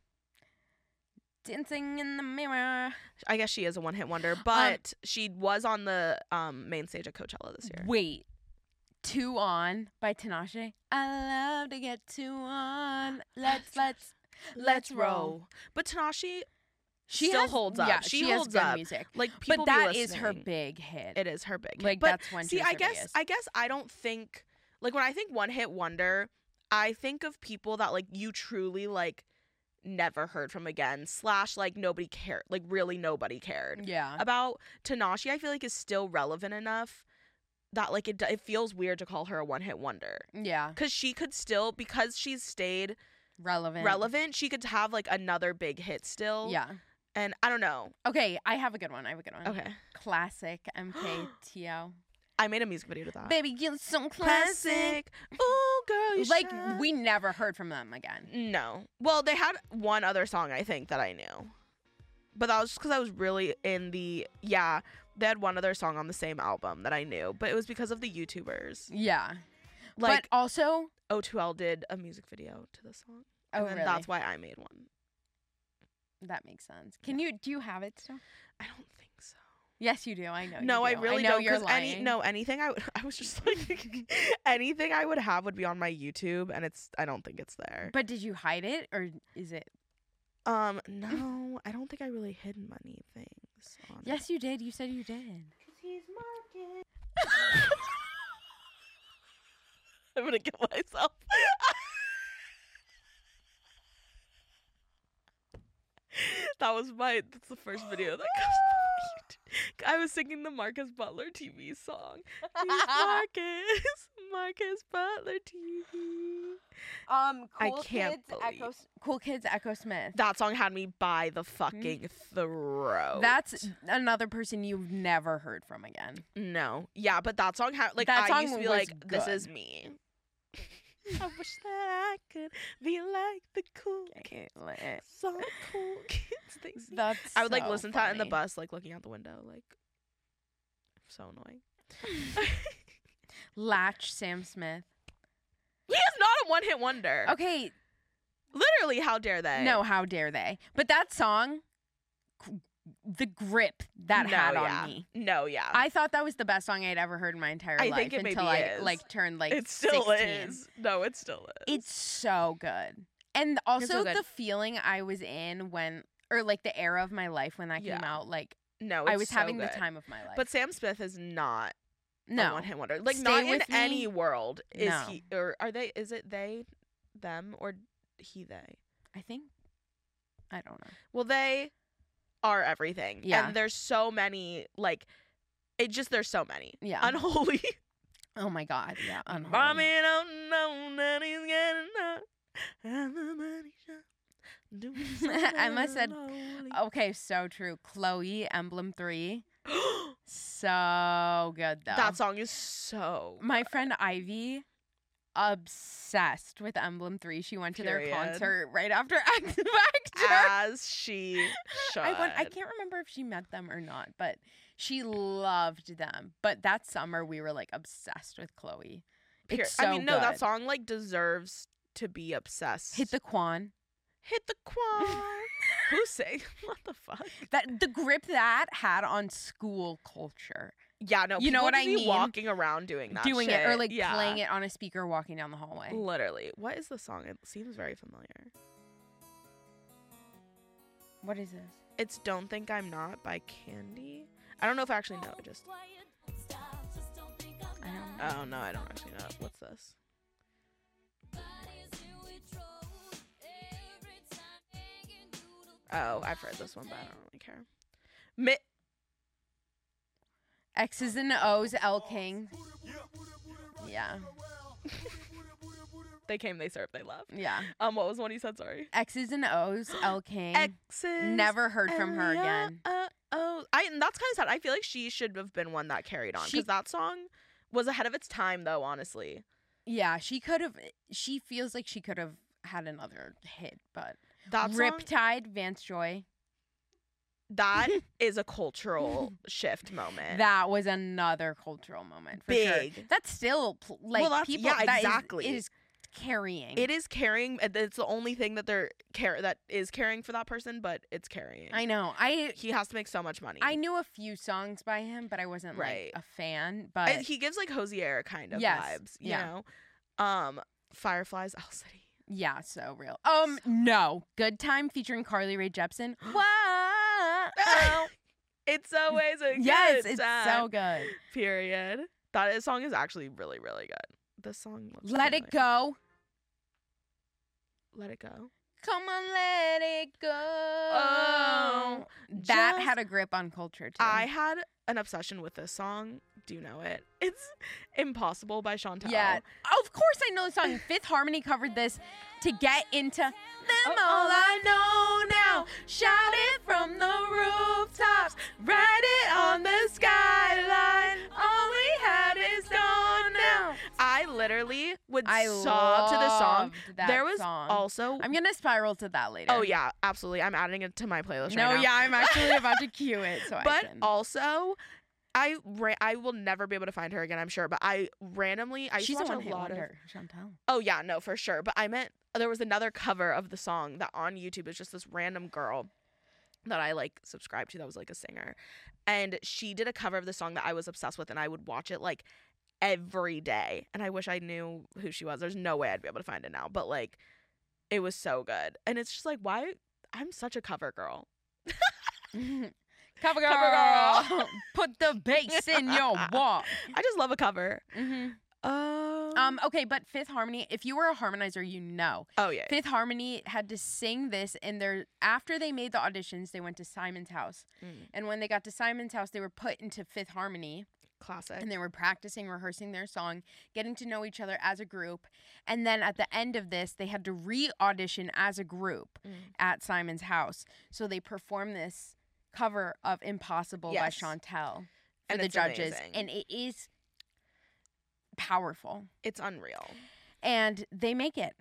Dancing in the mirror. I guess she is a one-hit wonder, but she was on the main stage at Coachella this year. Wait. 2 On by Tinashe. I love to get 2 on. Let's roll. But Tinashe She still has- holds up. Yeah, she has holds good up. music. Like But people be that is her listening. big hit. It is her big hit. Like But that's when see, she was her biggest. I guess I don't think like when I think one-hit wonder, I think of people that like you truly like never heard from again. / like nobody cared. Like really nobody cared Yeah. about. Tinashe. I feel like is still relevant enough that like it feels weird to call her a one-hit wonder. Yeah. Because she could still, because she's stayed Relevant. she could have like another big hit still. Yeah. And I don't know. Okay, I have a good one. Okay. Classic MKTO. I made a music video to that. Baby, you're so classic. Ooh, girl, you Like, shine. we never heard from them again. No. Well, they had one other song, I think, that I knew. But that was just because I was really in the... Yeah, they had one other song on the same album that I knew. But it was because of the YouTubers. Yeah. Like, but also... O2L did a music video to the song. Oh, And then really? that's why I made one. That makes sense. Do you have it still? I don't think so. Yes, you do. I know. No, I you do. really know don't. You're 'Cause lying. anything I was just like, anything I would have would be on my YouTube, and I don't think it's there. But did you hide it, or is it? No, I don't think I really hid many things. On it. Yes, you did. You said you did. He's marking. I'm gonna kill myself. That's the first video that comes to my YouTube. I was singing the Marcus Butler TV song. He's Marcus Butler TV. I can't believe. Cool Kids Echo Smith. That song had me by the fucking throat. That's another person you've never heard from again. No. Yeah, but that song had like That I song used to be was like, this good. is me. I wish that I could be like the cool kids. So cool kids. They sing. That's I would like so listen to that in the funny. bus, like looking out the window, like so annoying. Latch, Sam Smith. He is not a one-hit wonder. Okay, Literally, how dare they? no, how dare they? But that song, the grip that No, had yeah. on me. No, yeah. I thought that was the best song I'd ever heard in my entire I life think it until maybe I is. like turned like it still 16. is. No, it still is. It's so good. And also so good. the feeling I was in when, or like the era of my life when that came Yeah. out, like no, I it's was so having the good. time of my life. But Sam Smith is not No. one hit wonder. Like Stay not in With Me? any world is No. he, or are they? Is it they, them, or he, they? I think. I don't know. Well, they are everything. Yeah. And there's so many, like, there's so many. Yeah. Unholy. Oh my God. Yeah. Unholy. Mommy don't know that he's getting up. And the money shot, doing Emma something said, unholy. Okay, so true. Chloe, Emblem 3. So good, though. That song is so My friend Ivy, obsessed with Emblem 3. She went to their Period. concert right after X Factor. as she should. I can't remember if she met them or not, but she loved them. But that summer, we were like obsessed with Chloe. It's so I mean, no, that good. song like deserves to be obsessed. Hit the Quan. Hit the Quan. Who sang? What the fuck? That the grip that had on school culture. Yeah, no. You know people what just I be mean? walking around doing that Doing shit. it or like Yeah. playing it on a speaker walking down the hallway. Literally. What is the song? It seems very familiar. What is this? It's Don't Think I'm Not by Candy. I don't know if I actually know it. Just I don't know. oh no, I don't actually know it. What's this? Oh, I've heard this one, but I don't really care. X's and O's, L King. Yeah. They came, they served, they left. Yeah. What was the one you said? Sorry. X's and O's, L King. X's. Never heard from her again. And that's kind of sad. I feel like she should have been one that carried on because that song was ahead of its time, though. Honestly, Yeah, she could have. She feels like she could have had another hit, but that song, Riptide, Vance Joy. that is a cultural shift moment. That was another cultural moment for sure. Big. That's still like Well, that's- people. yeah, that exactly. is carrying. It is carrying. It's the only thing that that is carrying for that person, but it's carrying. I know. He has to make so much money. I knew a few songs by him, but I wasn't Right. like a fan. But He gives like Hosier kind of Yes, vibes, you yeah. know. Fireflies, Owl City. yeah, so real. No, Good Time featuring Carly Rae Jepsen. Wow. It's always a Yes, good it's time. so good. Period. Song is actually really, really good. This song. looks Let It familiar. Go. Let It Go. Come on, let it go. Oh, That just- had a grip on culture too. I had an obsession with this song. Do you know it? It's Impossible by Chantel. Yeah, of course I know the song. Fifth Harmony covered this to get into them. All I know now, shout it from the rooftops, write it on the skyline. All we had is gone now. I literally would I sob to the song. loved that There was song. also. I'm gonna spiral to that later. Oh yeah, absolutely. I'm adding it to my playlist No, right now. yeah, I'm actually about to cue it. So I But can. also, I will never be able to find her again, I'm sure. But I used She's to a watch one-hit a lot wonder, Chantel. Oh yeah, no, for sure. But I meant there was another cover of the song that on YouTube is just this random girl that I like subscribed to that was like a singer, and she did a cover of the song that I was obsessed with, and I would watch it like every day. And I wish I knew who she was. There's no way I'd be able to find it now, but like it was so good, and it's just like why I'm such a cover girl. Cover girl. Cover girl. Put the bass in your walk. I just love a cover. Mm-hmm. Okay, but Fifth Harmony, if you were a harmonizer, you know. Oh yeah. Fifth Harmony had to sing this after they made the auditions, they went to Simon's house. And when they got to Simon's house, they were put into Fifth Harmony. Classic. And they were practicing, rehearsing their song, getting to know each other as a group. And then at the end of this, they had to re-audition as a group at Simon's house. So they performed this cover of Impossible Yes. by Chantel for And the it's judges. amazing. And it is powerful. It's unreal. And they make it.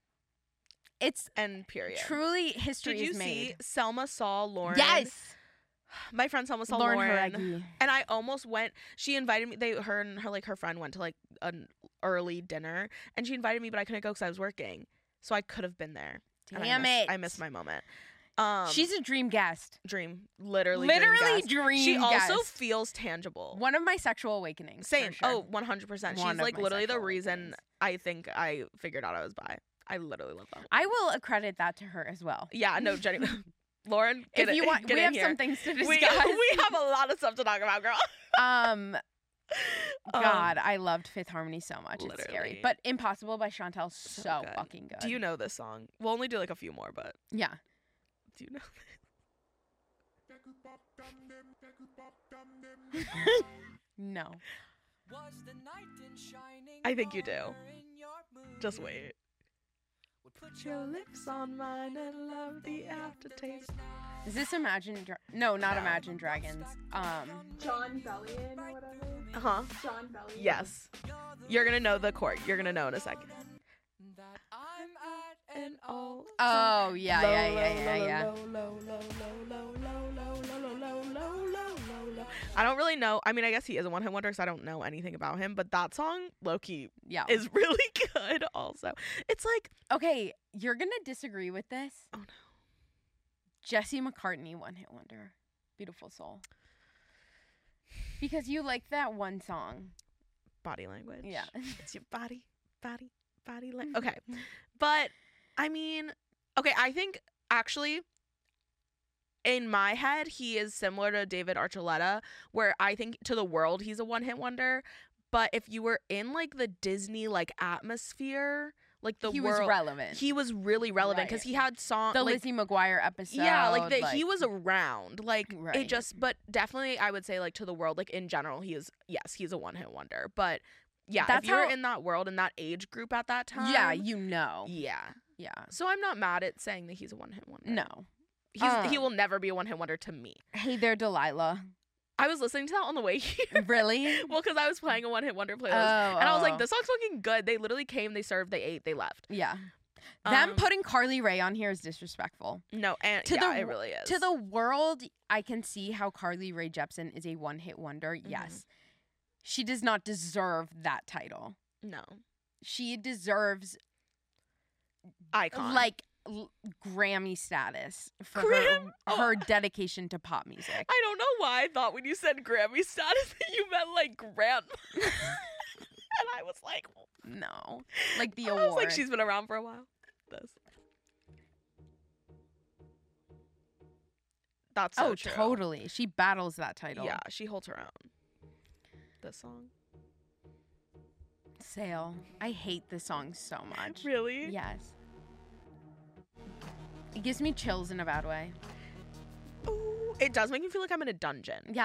It's And period. truly history Did you is made. see Selma saw Lauren? Yes. My friend Selma saw Lauren Lauren. Haregi. And I almost went. She invited me. Her and her friend went to like an early dinner, and she invited me, but I couldn't go because I was working. So I could have been there. And Damn I it. missed my moment. She's a dream guest. dream, literally Literally guest. dream She also guest. feels tangible. One of my sexual awakenings. for Same. sure. Oh, 100%. She's One of like my literally the sexual reason awakenings. I think I figured out I was bi. I literally love that. I will accredit that to her as well. Yeah. No, Jenny. Lauren, If you want, get we in have here. some things to discuss. We have a lot of stuff to talk about, girl. God, I loved Fifth Harmony so much. It's scary. Literally. But Impossible by Chantel, so good. fucking good. Do you know this song? We'll only do like a few more, but Yeah. do you know? No. I think you do. Just wait. Put your lips on mine and love the aftertaste. Is this No, not Imagine Dragons. John Bellion or whatever. Uh-huh. John Bellion. Yes. You're gonna know the chord. You're gonna know in a second. And all Oh, yeah. I don't really know. I mean, I guess he is a one-hit wonder because I don't know anything about him. But that song, low-key, Yeah. is really good also. It's like... Okay, you're going to disagree with this. Oh, no. Jesse McCartney, one-hit wonder. Beautiful Soul. Because you like that one song. Body language. Yeah. It's your body language. Okay. But, I mean... Okay, I think, actually... In my head, he is similar to David Archuleta, where I think to the world he's a one-hit wonder. But if you were in like the Disney like atmosphere, like the he world, was relevant. he was really relevant because he had songs. The like, Lizzie McGuire episode. Yeah, like that. He was around. Like Right. it just, but definitely, I would say like to the world, like in general, he is. Yes, he's a one-hit wonder. But yeah, That's if you were how- in that world in that age group at that time, Yeah, you know. yeah. Yeah. So I'm not mad at saying that he's a one-hit wonder. No. He will never be a one-hit wonder to me. Hey there, Delilah. I was listening to that on the way here. Really? Well, because I was playing a one-hit wonder playlist, Oh, and I was like, oh. "This song's fucking good." They literally came, they served, they ate, they left. Yeah. Them Um, putting Carly Rae on here is disrespectful. No, and To yeah, the- it really is. To the world, I can see how Carly Rae Jepsen is a one-hit wonder. Mm-hmm. Yes. She does not deserve that title. no She deserves icon. like Grammy status for her dedication to pop music. I don't know why I thought when you said Grammy status that you meant like grandma, and I was like, No. Like the I award. was like, she's been around for a while. This. That's so true. Totally. She battles that title. Yeah, she holds her own. This song. Sail. I hate this song so much. Really? Yes. It gives me chills in a bad way. Ooh, it does make me feel like I'm in a dungeon, Yeah.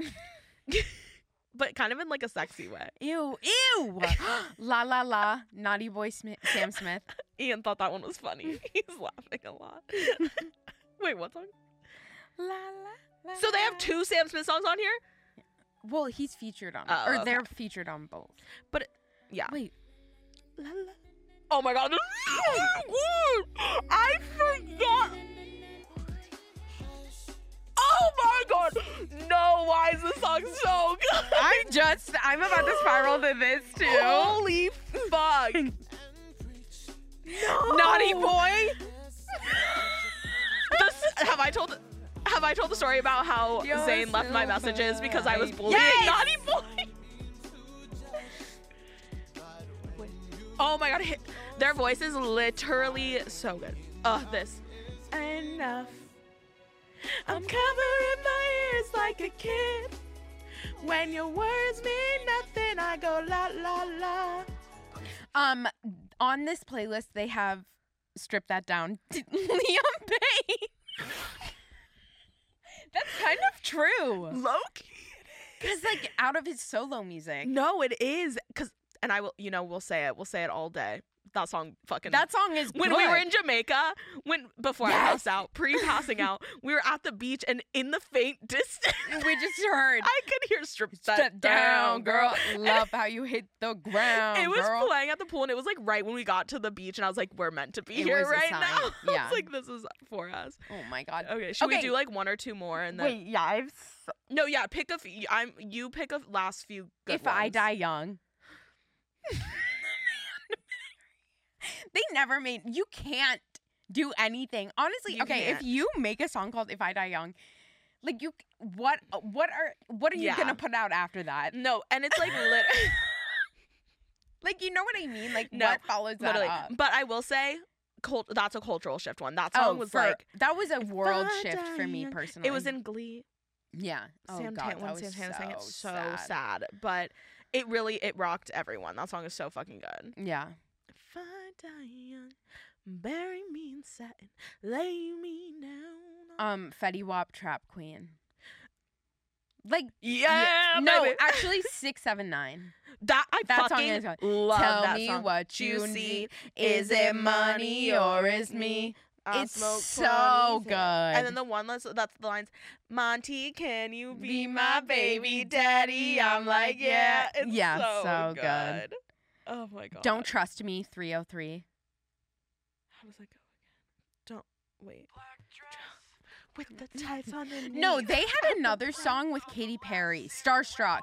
but kind of in like a sexy way. Ew. Ew. La La La. Naughty Boy Sam Smith. Ian thought that one was funny. He's laughing a lot. Wait, what song? La La La. So they have two Sam Smith songs on here? Well, he's featured on Oh, or okay. they're featured on both. Yeah. Wait. La, la. Oh my god, this is so good! I forgot! Oh my god! No, why is this song so good? I'm about to spiral to this too. Holy fuck! No. Naughty Boy. Have I told the story about how You're Zayn left my so messages because I was fine. bullying Yes! Naughty Boy? Oh my god, their voice is literally so good. This. Enough. I'm covering my ears like a kid. When your words mean nothing, I go la la la. On this playlist they have Strip That Down. Liam Payne. That's kind of true. Low-key. Cause like out of his solo music. No, it is. And I will, we'll say it all day. That song fucking. That song is when good. we were in Jamaica, before I Yes! passed out, passing out, we were at the beach, and in the faint distance, We just heard I could hear "Strip That Step down, girl. And Love how you hit the ground. it was girl. playing at the pool, and it was like right when we got to the beach, and I was like, "We're meant to be It here was a right sign. now." I Yeah. was like, "This is for us." Oh my god. Okay, should we Okay. do like one or two more, and then Wait, yeah, no, yeah, pick a few. You pick a last few. Good If I ones. Die Young. They never made. You can't do anything. Honestly, You okay, can't. if you make a song called If I Die Young, like what are you Yeah. gonna put out after that? No, and it's like Like, you know what I mean? Like, No, what follows that literally. up? But I will say, that's a cultural shift one. That song was like that was a world I shift for die me young. personally. It was in Glee. Yeah. Oh Santana, god, when that was Santana sang it, so sad. sad. But it rocked everyone. That song is so fucking good. Yeah. If I die young, bury me in satin, lay me down. Fetty Wap, Trap Queen. Like, yeah, no, baby. actually 679. That That song fucking is good. love Tell that me song. what you Juicy. need. Is it money or is me? I It's smoke so 20. good. And then the one that's the lines, Monty, can you be my baby daddy? I'm like, yeah. It's Yeah, so so good. Oh my god. Don't Trust Me, 303. How does that go again? Don't wait. With the tights on the No, they had another song with Katy Perry, Starstruck.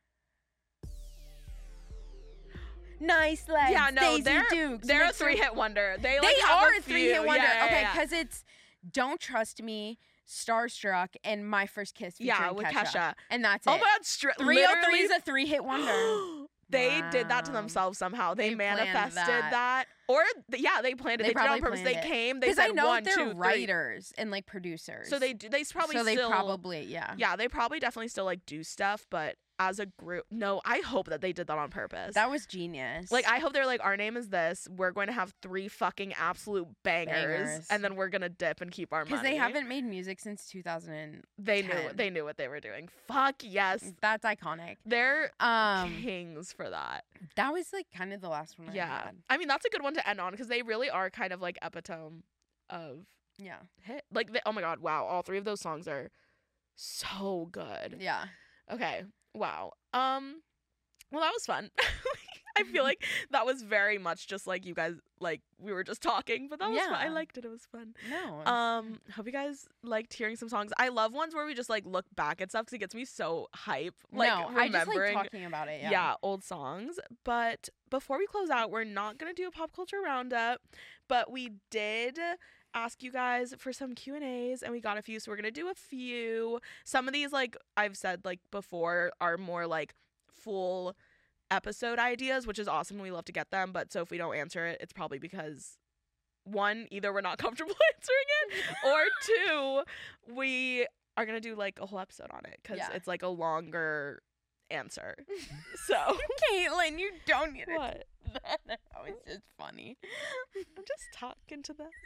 Nice legs, Yeah, no, Daisy Dukes. they're a Mixer- 3-hit wonder. They They have are a a 3-hit wonder. Yeah, okay, yeah. because it's Don't Trust Me, Starstruck, and My First Kiss featuring Yeah, with Kesha. And that's it. Oh my god, 303 is a 3-hit wonder. They did that to Wow. themselves somehow. They They planned manifested that. that. Or, yeah, they planned it. They They did it on probably purpose. They planned it. came, they Because I said know 1, they're 2, 3. writers and like producers. So they probably So they still, probably, yeah. yeah, they probably definitely still like do stuff, but as a group, no, I hope that they did that on purpose. That was genius. Like, I hope they're like, our name is this. We're going to have 3 fucking absolute bangers. And then we're going to dip and keep our money. because they haven't made music since 2000. They 10. knew what they were doing. Fuck yes. That's iconic. They're Um, kings for that. that was like kind of the last one I Yeah. had. I mean, that's a good one to end on because they really are kind of like epitome of Yeah. hit. Like, oh my god, wow. All 3 of those songs are so good. Yeah. Okay. Wow. Well, that was fun. I feel like that was very much just like you guys, like we were just talking, but that was fun. I Yeah. liked it. It was fun. No. Hope you guys liked hearing some songs. I love ones where we just like look back at stuff because it gets me so hype. Like no, I just like remembering, talking about it. Yeah. yeah, old songs. But before we close out, we're not gonna do a pop culture roundup, but we did ask you guys for some Q&As and we got a few, so we're gonna do a few. Some of these, like I've said like before, are more like full episode ideas, which is awesome and we love to get them, but so if we don't answer it, it's probably because 1, either we're not comfortable answering it, or 2, we are gonna do like a whole episode on it because Yeah. it's like a longer answer. So Caitlin, you don't need what? That was just funny. I'm just talking to them.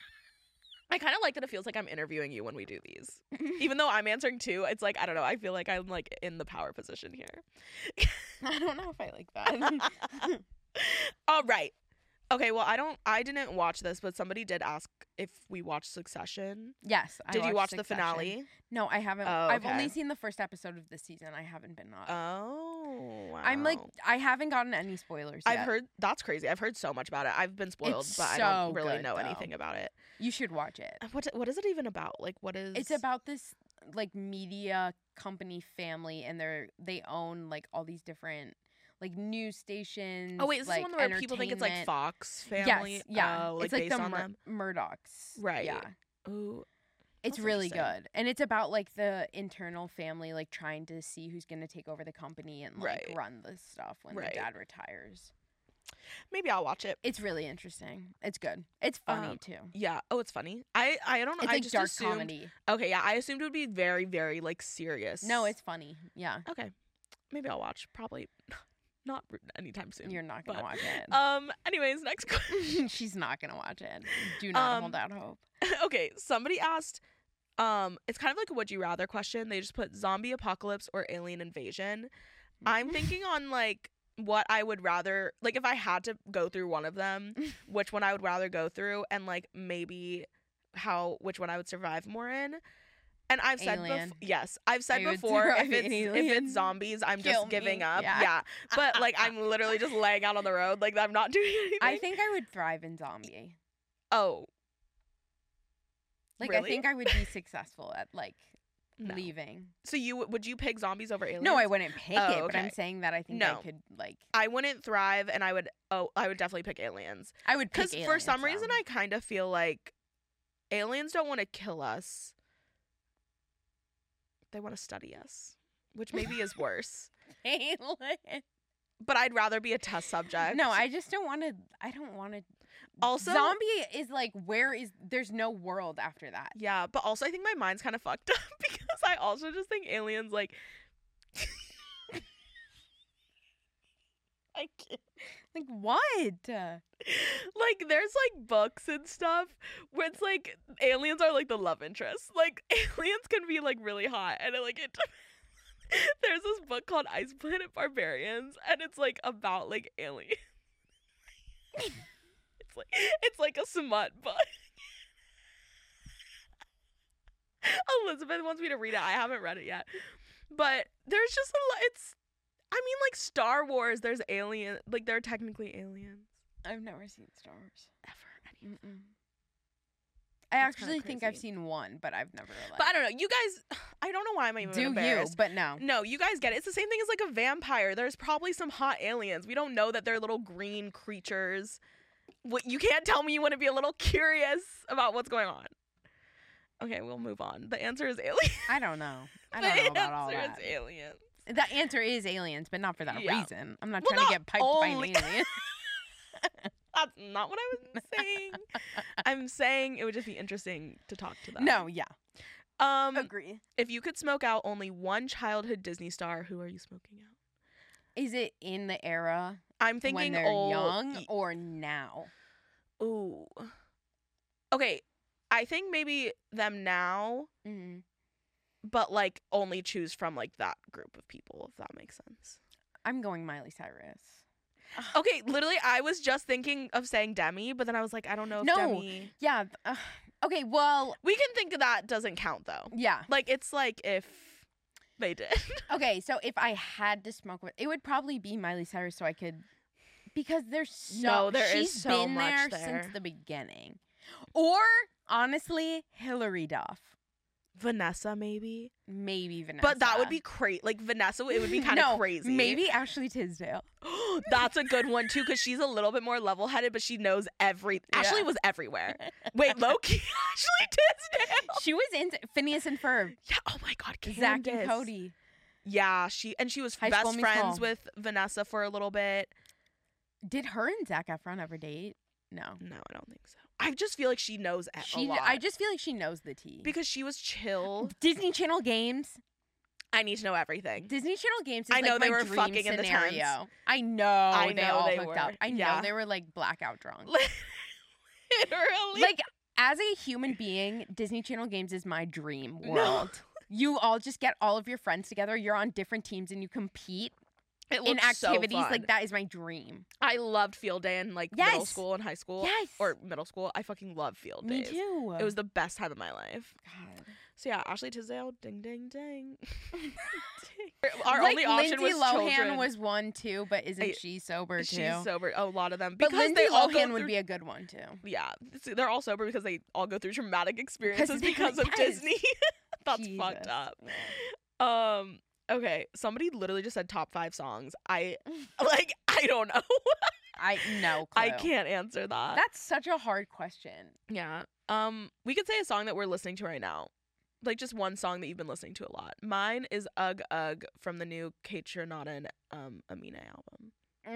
I kind of like that it feels like I'm interviewing you when we do these. Even though I'm answering too, it's like, I don't know, I feel like I'm like in the power position here. I don't know if I like that. All right. Okay, well, I didn't watch this, but somebody did ask if we watched Succession. Yes. Did you watch watched the Succession. finale? No, I haven't. Oh, I've only okay. seen the first episode of this season. I haven't been on. Oh, wow. I'm like, I haven't gotten any spoilers I've yet. heard, that's crazy. I've heard so much about it. I've been spoiled, It's but I don't so really good, know though. anything about it. You should watch it. What is it even about? Like, what is... It's about this like media company family, and they own like all these different like news stations. Oh, wait, is this like, the one where people think it's like entertainment. Fox Family? Yes, yeah. Oh, it's like like based the on them? Murdochs. Right. Yeah. Ooh. It's That's really interesting. good. And it's about like the internal family like trying to see who's going to take over the company and like Right. run the stuff when Right. the dad retires. Maybe I'll watch it. It's really interesting. It's good. It's funny too. Yeah. Oh, it's funny. I don't know. It's I like just dark assumed... comedy. Okay, yeah. I assumed it would be very, very like serious. No, it's funny. Yeah. Okay. Maybe I'll watch. Probably not anytime soon. You're not going to but, watch it. Anyways, next question. She's not going to watch it. Do not hold out hope. Okay, somebody asked, it's kind of like a would you rather question. They just put zombie apocalypse or alien invasion. I'm thinking on like what I would rather, like if I had to go through one of them, which one I would rather go through, and like maybe which one I would survive more in. And I've said Alien. yes, I've said I would before if survive if alien. it's zombies, I'm Kill just giving me. up. Yeah. Yeah. But like I'm literally just laying out on the road, like I'm not doing anything. I think I would thrive in zombie. Oh. Like Really? I think I would be successful at like No. leaving. So would you pick zombies over aliens? No, I wouldn't pick Oh, it, but I'm okay. saying that I think No. I could like I wouldn't thrive, and I would definitely pick aliens. I would pick Because for some reason, I kind of feel like aliens don't want to kill us. They want to study us, which maybe is worse. alien. But I'd rather be a test subject. No, I just don't want to. I don't want to. Also, zombie is like there's no world after that. yeah, but also I think my mind's kind of fucked up because I also just think aliens like I can't. Like what? Like there's like books and stuff where it's like aliens are like the love interest. Like aliens can be like really hot and it there's this book called Ice Planet Barbarians and it's like about like aliens. it's like a smut book. Elizabeth wants me to read it. I haven't read it yet. But there's just a lot. Like Star Wars, there's alien. Like, they're technically aliens. I've never seen Star Wars. Ever. I actually think I've seen one, but I've never. But I don't know. You guys, I don't know why I'm even embarrassed. But no. No, you guys get it. It's the same thing as like a vampire. There's probably some hot aliens. We don't know that they're little green creatures. You can't tell me you want to be a little curious about what's going on. Okay, we'll move on. The answer is aliens. I don't know. I don't know about all that. The answer is aliens. The answer is aliens, but not for that reason. I'm not trying to get piped by an alien. That's not what I was saying. I'm saying it would just be interesting to talk to them. No, yeah. Agree. If you could smoke out only one childhood Disney star, who are you smoking out? Is it in the era? I'm thinking when they're young or now? Ooh. Okay, I think maybe them now. Mm-hmm. But like only choose from like that group of people, if that makes sense. I'm going Miley Cyrus. Okay, literally, I was just thinking of saying Demi, but then I was like, I don't know if Demi. Yeah. Okay, well, we can think that doesn't count though. Yeah. Like it's like if they did. Okay, so if I had to smoke with, it would probably be Miley Cyrus, so I could, because she's been there since the beginning. Or honestly, Hillary Duff. Vanessa, maybe Vanessa, but that would be crazy. Like Vanessa, it would be kind of crazy. Maybe Ashley Tisdale. That's a good one too, because she's a little bit more level-headed, but she knows everything. Yeah. Ashley was everywhere. Wait, low-key, Ashley Tisdale. She was in Phineas and Ferb. Yeah. Oh my God, Candace. Zach and Cody. Yeah, she was best friends with Vanessa for a little bit. Did her and Zac Efron ever date? No, I don't think so. I just feel like she knows a lot. I just feel like she knows the tea. Because she was chill. Disney Channel games. I need to know everything. Disney Channel games is I know like they my were dream fucking scenario. in the tents. I know they all hooked were. up. I know they were like blackout drunk. Literally. Like, as a human being, Disney Channel games is my dream world. No. You all just get all of your friends together. You're on different teams and you compete. In activities, so like that is my dream. I loved field day in like middle school and high school. Yes. Or middle school. I fucking love field days. Me too. It was the best time of my life. God. So yeah, Ashley Tisdale, ding ding ding. Our only option Lindsay was Lohan children. was one too, but isn't she sober too? She's sober. A lot of them. But because Lindsay they all Lohan would be a good one too. Yeah, they're all sober because they all go through traumatic experiences because of Disney. That's Jesus. fucked up. Yeah. Okay, somebody literally just said top 5 songs. I don't know. No clue. I can't answer that. That's such a hard question. Yeah. We could say a song that we're listening to right now. Like just one song that you've been listening to a lot. Mine is Ugh Ugh from the new Kate Chernotta and Amina album.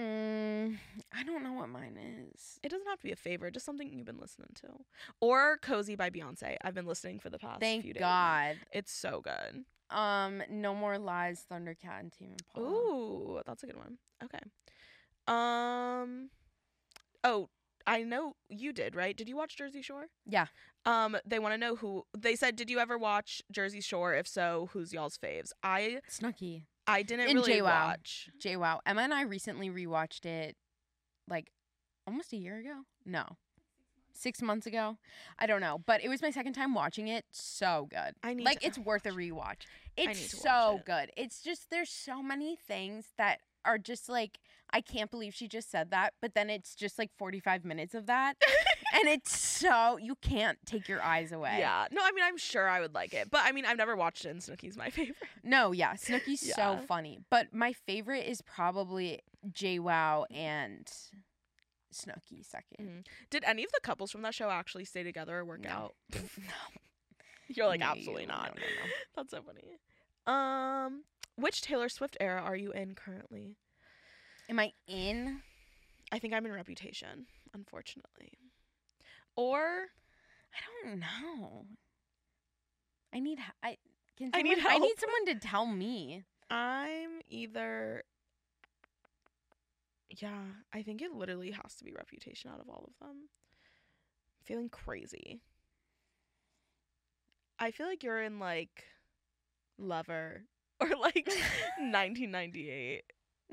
I don't know what mine is. It doesn't have to be a favorite, just something you've been listening to. Or Cozy by Beyonce. I've been listening for the past few days. Thank God. It's so good. No More Lies, Thundercat, and Tame Impala. Ooh, that's a good one. Okay. Oh, I know you did, right? Did you watch Jersey Shore? Yeah. They want to know who. They said, did you ever watch Jersey Shore? If so, who's y'all's faves? Snooki. I didn't and really JWoww. watch. JWoww. Emma and I recently rewatched it, like, almost a year ago. No. 6 months ago. I don't know. But it was my second time watching it. So good. It's worth a rewatch. It's so good. It's just, there's so many things that are just like, I can't believe she just said that. But then it's just like 45 minutes of that. And it's so, you can't take your eyes away. Yeah. No, I mean, I'm sure I would like it. But I mean, I've never watched it and Snooki's my favorite. No, yeah. Snooki's so funny. But my favorite is probably JWoww and Snooki second. Mm-hmm. Did any of the couples from that show actually stay together or work out? No. You're like, absolutely not. No. That's so funny. Which Taylor Swift era are you in currently? Am I in? I think I'm in Reputation, unfortunately. Or I don't know. I need help. I need someone to tell me. I'm either Yeah, I think it literally has to be Reputation out of all of them. Feeling crazy. I feel like you're in like Lover or like 1998.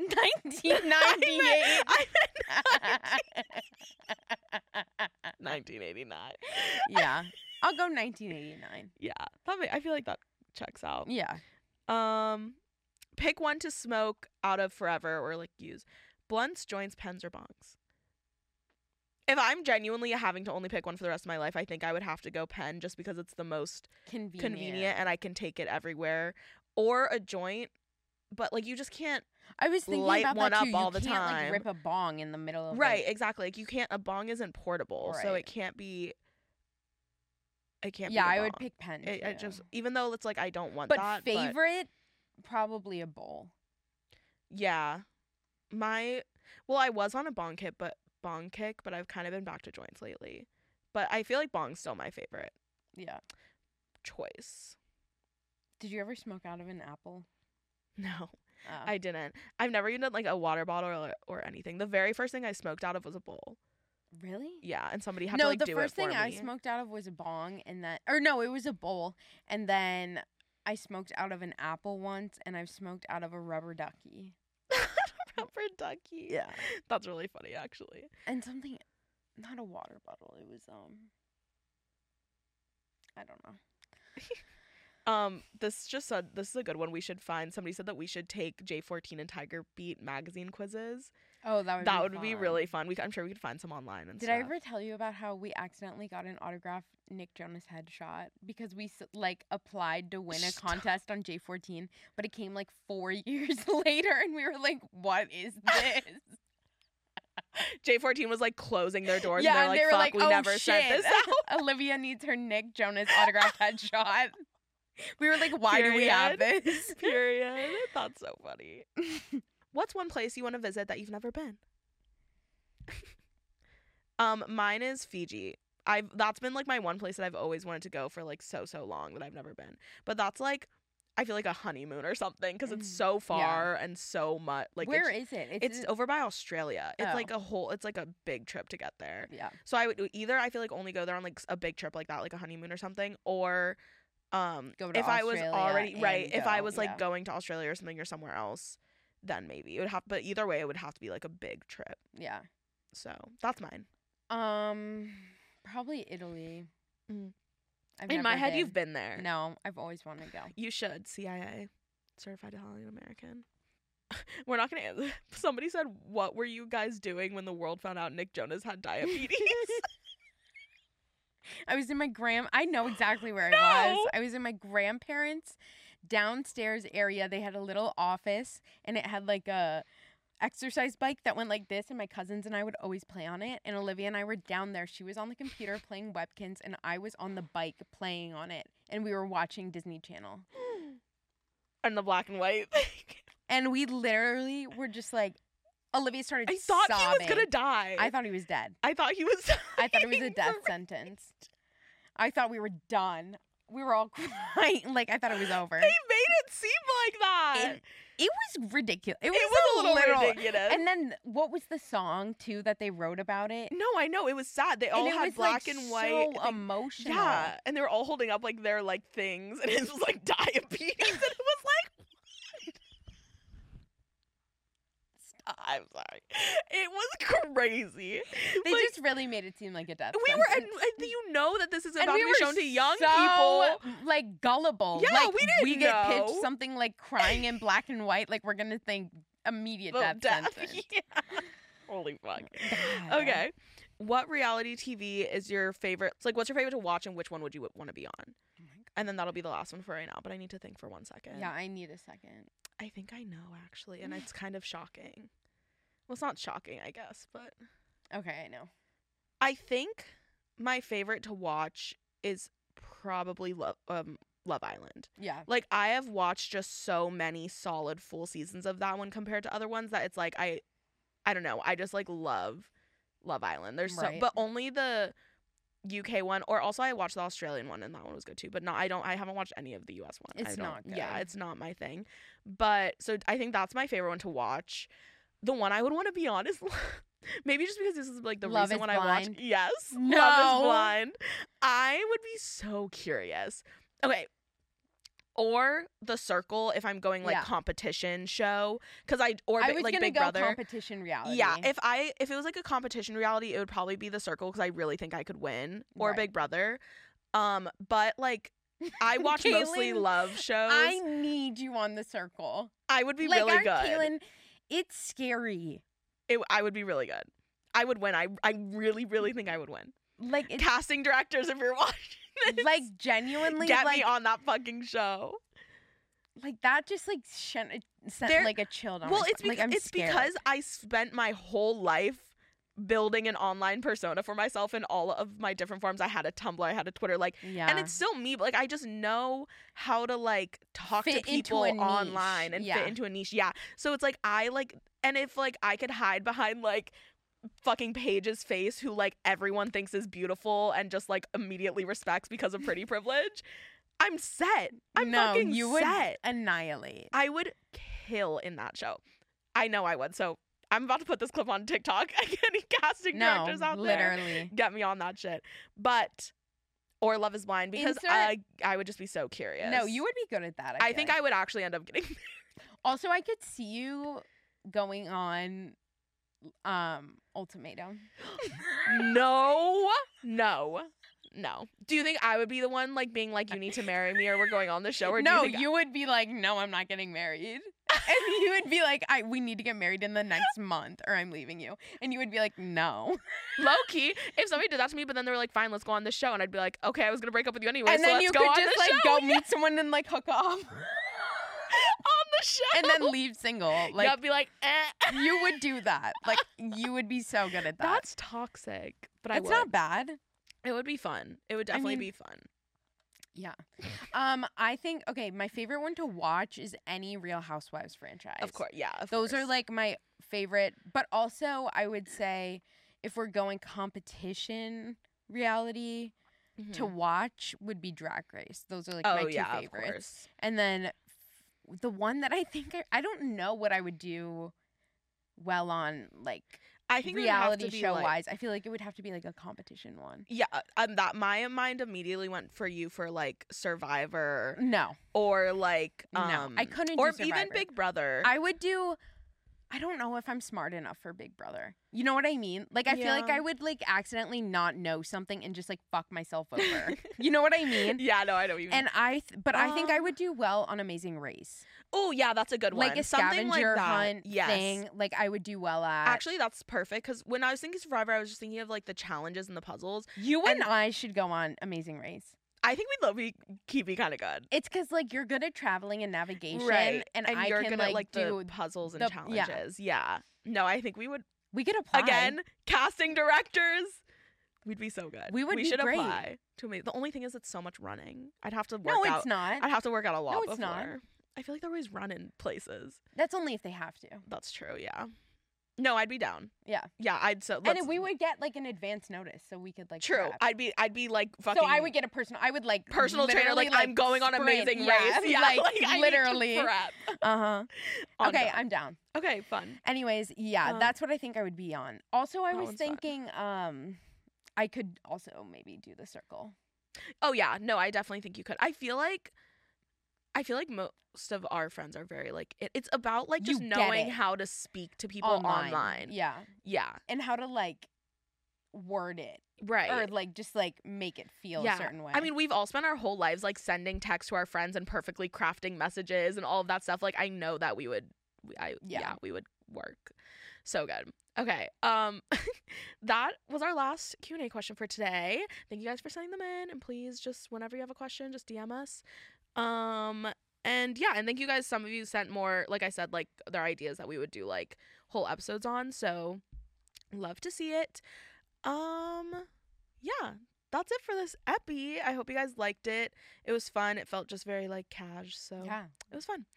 1998. 1989. Yeah. I'll go 1989. Yeah, I feel like that checks out. Yeah. Pick one to smoke out of forever or like use. Blunts, joints, pens, or bongs. If I'm genuinely having to only pick one for the rest of my life, I think I would have to go pen just because it's the most convenient and I can take it everywhere. Or a joint, but like you just can't. I was thinking light about one that up too. all You the can't, time. like, rip a bong in the middle of Right, exactly. Like you can't. A bong isn't portable, so Right. it can't be. It can't. Yeah, be a I would bong. pick pen. It too. just even though it's like I don't want But that. favorite, probably a bowl. Yeah, I was on a bong kick, but I've kind of been back to joints lately. But I feel like bong's still my favorite Yeah. choice. Did you ever smoke out of an apple? No, Oh. I didn't. I've never even done like a water bottle or anything. The very first thing I smoked out of was a bowl. Really? Yeah, and somebody had No, to like the do first it for thing I me. smoked out of was a bong, and then, or no, it was a bowl, and then I smoked out of an apple once, and I've smoked out of a rubber ducky. Rubber ducky. Yeah. That's really funny, actually. And something, not a water bottle. It was I don't know. This just said this is a good one. We should find. Somebody said that we should take J14 and Tiger Beat magazine quizzes. Oh, that would be really fun. I'm sure we could find some online and Did stuff. I ever tell you about how we accidentally got an autographed Nick Jonas headshot because we like applied to win a Stop. contest on J14, but it came like 4 years later, and we were like, "What is this?" J14 was like closing their doors. Yeah, and they were like, "Fuck, we "Oh, never sent shit. this out." Olivia needs her Nick Jonas autographed headshot. We were like, "Why do we have this?" Period. That's so funny. What's one place you want to visit that you've never been? Mine is Fiji. That's been like my one place that I've always wanted to go for like so long that I've never been. But that's like I feel like a honeymoon or something because it's so far and so much. Like Where is it? It's over by Australia. It's Oh. like it's like a big trip to get there. Yeah. So I would either I feel like only go there on like a big trip like that, like a honeymoon or something, or Go to if I was Australia already and if I go, was like yeah. going to Australia or something or somewhere else, then maybe it would have. But either way, it would have to be like a big trip. Yeah. So that's mine. Probably Italy. Mm. I've In my never head, you've been there. No, I've always wanted to go. You should. CIA, Certified Italian American. We're not gonna answer. Somebody said, "What were you guys doing when the world found out Nick Jonas had diabetes?" I was in my I know exactly where I was. No. I was in my grandparents' downstairs area. They had a little office, and it had like a exercise bike that went like this, and my cousins and I would always play on it. And Olivia and I were down there. She was on the computer playing Webkins, and I was on the bike playing on it. And we were watching Disney Channel. And the black and white. And we literally were just like, Olivia started I thought sobbing. he was gonna die. I thought he was dead. I thought he was. I thought it was a dying death for- sentence. I thought we were done. We were all crying. Like, I thought it was over. They made it seem like that. It was ridiculous. It It was a little ridiculous. And then what was the song too that they wrote about it? No, I know it was sad. They all And it had was black like and white. so thing- emotional. Yeah, and they were all holding up like their like things, and it was like diabetes, and it was like. Stop, I'm sorry. It was crazy. They Like, just really made it seem like a death we were, and, sentence. and you know that this is And about we to be were shown to young so, people. like gullible. Yeah, like, we didn't we get know. pitched something like crying in black and white, like we're gonna think immediate Well, death sentence. Yeah. Holy fuck. God. Okay. What reality TV is your favorite? It's like, what's your favorite to watch, and which one would you want to be on? Oh my And then that'll be the last one for right now. But I need to think for 1 second. Yeah, I need a second. I think I know actually, and it's kind of shocking. Well, it's not shocking, I guess, but Okay, I know. I think my favorite to watch is probably Love Island. Yeah. Like, I have watched just so many solid full seasons of that one compared to other ones that it's like I don't know. I just like love Love Island. There's Right. but only the UK one, or also I watched the Australian one and that one was good too. But I haven't watched any of the US one. It's I don't- not good. Yeah, it's not my thing. But so I think that's my favorite one to watch. the one I would want to be on is maybe just because this is like the Love recent is one I watched. Blind? Yes. No. Love is Blind. I would be so curious. Okay. Or The Circle if I'm going like Yeah. competition show or I was like gonna Big go Brother. competition reality. Yeah, if it was like a competition reality, it would probably be The Circle because I really think I could win, or Right. Big Brother. But like I watch mostly Kaylin, love shows. I need you on The Circle. I would be Like really our good. Kaylin, it's scary. I would be really good. I would win. I really really think I would win. Like it's Casting directors, if you're watching this, like genuinely get like me on that fucking show. like that just like sent There- like a chill down. Well, my it's spine. Like, I'm it's scared. because I spent my whole life building an online persona for myself in all of my different forms. I had a Tumblr, I had a Twitter, like, yeah. and it's still me, but like I just know how to like talk to Fit into people a niche, online and yeah. fit into a niche. Yeah. So it's like and if like I could hide behind like fucking Paige's face, who like everyone thinks is beautiful and just like immediately respects because of pretty privilege, I'm set. I'm no, fucking you would set. annihilate. I would kill in that show. I know I would. So I'm about to put this clip on TikTok. Any casting No, directors out there, literally. get me on that shit. But or Love is Blind, because Insert- I would just be so curious. No, you would be good at that. I think I would actually end up getting Also, I could see you going on Ultimatum. no. Do you think I would be the one like being like, you need to marry me or we're going on the show? Or do No, you think you would be like, no, I'm not getting married. And you would be like, we need to get married in the next month or I'm leaving you. And you would be like, no. low key, if somebody did that to me, but then they were like, fine, let's go on the show, and I'd be like, okay, I was gonna break up with you anyway, And so then let's you go could on just the like show. go meet someone and like hook off on the show. and then leave single. Like yeah, be like, eh. you would do that. Like you would be so good at that. That's toxic, but I It's would. not bad. It would be fun. It would definitely mean, be fun. Yeah. I think my favorite one to watch is any Real Housewives franchise. Of course, yeah. Those are like my favorite, but also I would say if we're going competition reality to watch would be Drag Race. Those are like my two Of favorites. course. And then the one that I think I don't know what I would do well on like I think it would have reality to be, show like- wise. I feel like it would have to be like a competition one. Yeah, that my mind immediately went for you for like Survivor No. or like No, I couldn't or do even Survivor. Big Brother. I would do. I don't know if I'm smart enough for Big Brother. You know what I mean? Like I feel like Yeah. I would like accidentally not know something and just like fuck myself over. You know what I mean? Yeah, no, I know what you mean. And I think I would do well on Amazing Race. Oh yeah, that's a good one. Like a Something like scavenger that. hunt Yes. thing. Like I would do well at. Actually, that's perfect because when I was thinking Survivor, I was just thinking of like the challenges and the puzzles. you and I should go on Amazing Race. I think we'd be kind of good. It's because like you're good at traveling and navigation, Right. and I you're can good like at like do. the puzzles and the- yeah. challenges. Yeah. No, I think we would We could apply again, casting directors. We'd be so good. We would we be should great. apply to me. The only thing is it's so much running. I'd have to work No, out. it's not. I'd have to work out a lot it's before. not. I feel like they're always running places. That's only if they have to. That's true, yeah. No, I'd be down. Yeah. Yeah, I'd so And let's, then we would get like an advance notice, so we could like. True. prep. I'd be like fucking So I would get a personal. I would like personal trainer, like literally, I'm going on sprint. Amazing Yeah, Race. Yeah, like, I need to literally. prep. Uh-huh. On Okay, that. I'm down. Okay, fun. Anyways, yeah, that's what I think I would be on. Also, I That was one's fun. thinking I could also maybe do The Circle. Oh yeah, no, I definitely think you could. I feel like most of our friends are very like it's about like just You get knowing it. how to speak to people online. Yeah. Yeah. And how to like word it. Right. Or like just like make it feel a certain way. I mean, we've all spent our whole lives like sending texts to our friends and perfectly crafting messages and all of that stuff. Like I know that we would we would work. So good. Okay. That was our last Q&A question for today. Thank you guys for sending them in, and please just whenever you have a question, just DM us. And yeah, and thank you guys. Some of you sent more, like I said, like their ideas that we would do like whole episodes on. So love to see it. Yeah, that's it for this epi. I hope you guys liked it. It was fun. It felt just very like cash, so yeah. it was fun.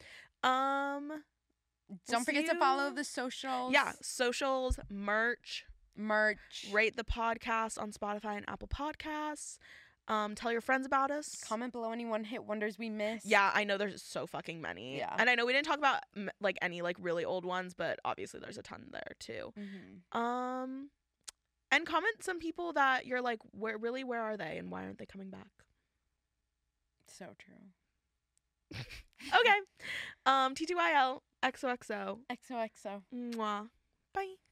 Don't forget see to follow you- the socials. Yeah, socials, merch, Merch. rate the podcast on Spotify and Apple Podcasts. Tell your friends about us. Comment below any one-hit wonders we missed. Yeah, I know there's so fucking many. Yeah. And I know we didn't talk about like any like really old ones, but obviously there's a ton there too. And comment some people that you're like, where are they and why aren't they coming back? So true. Okay. TTYL XOXO. XOXO. Mwah. Bye.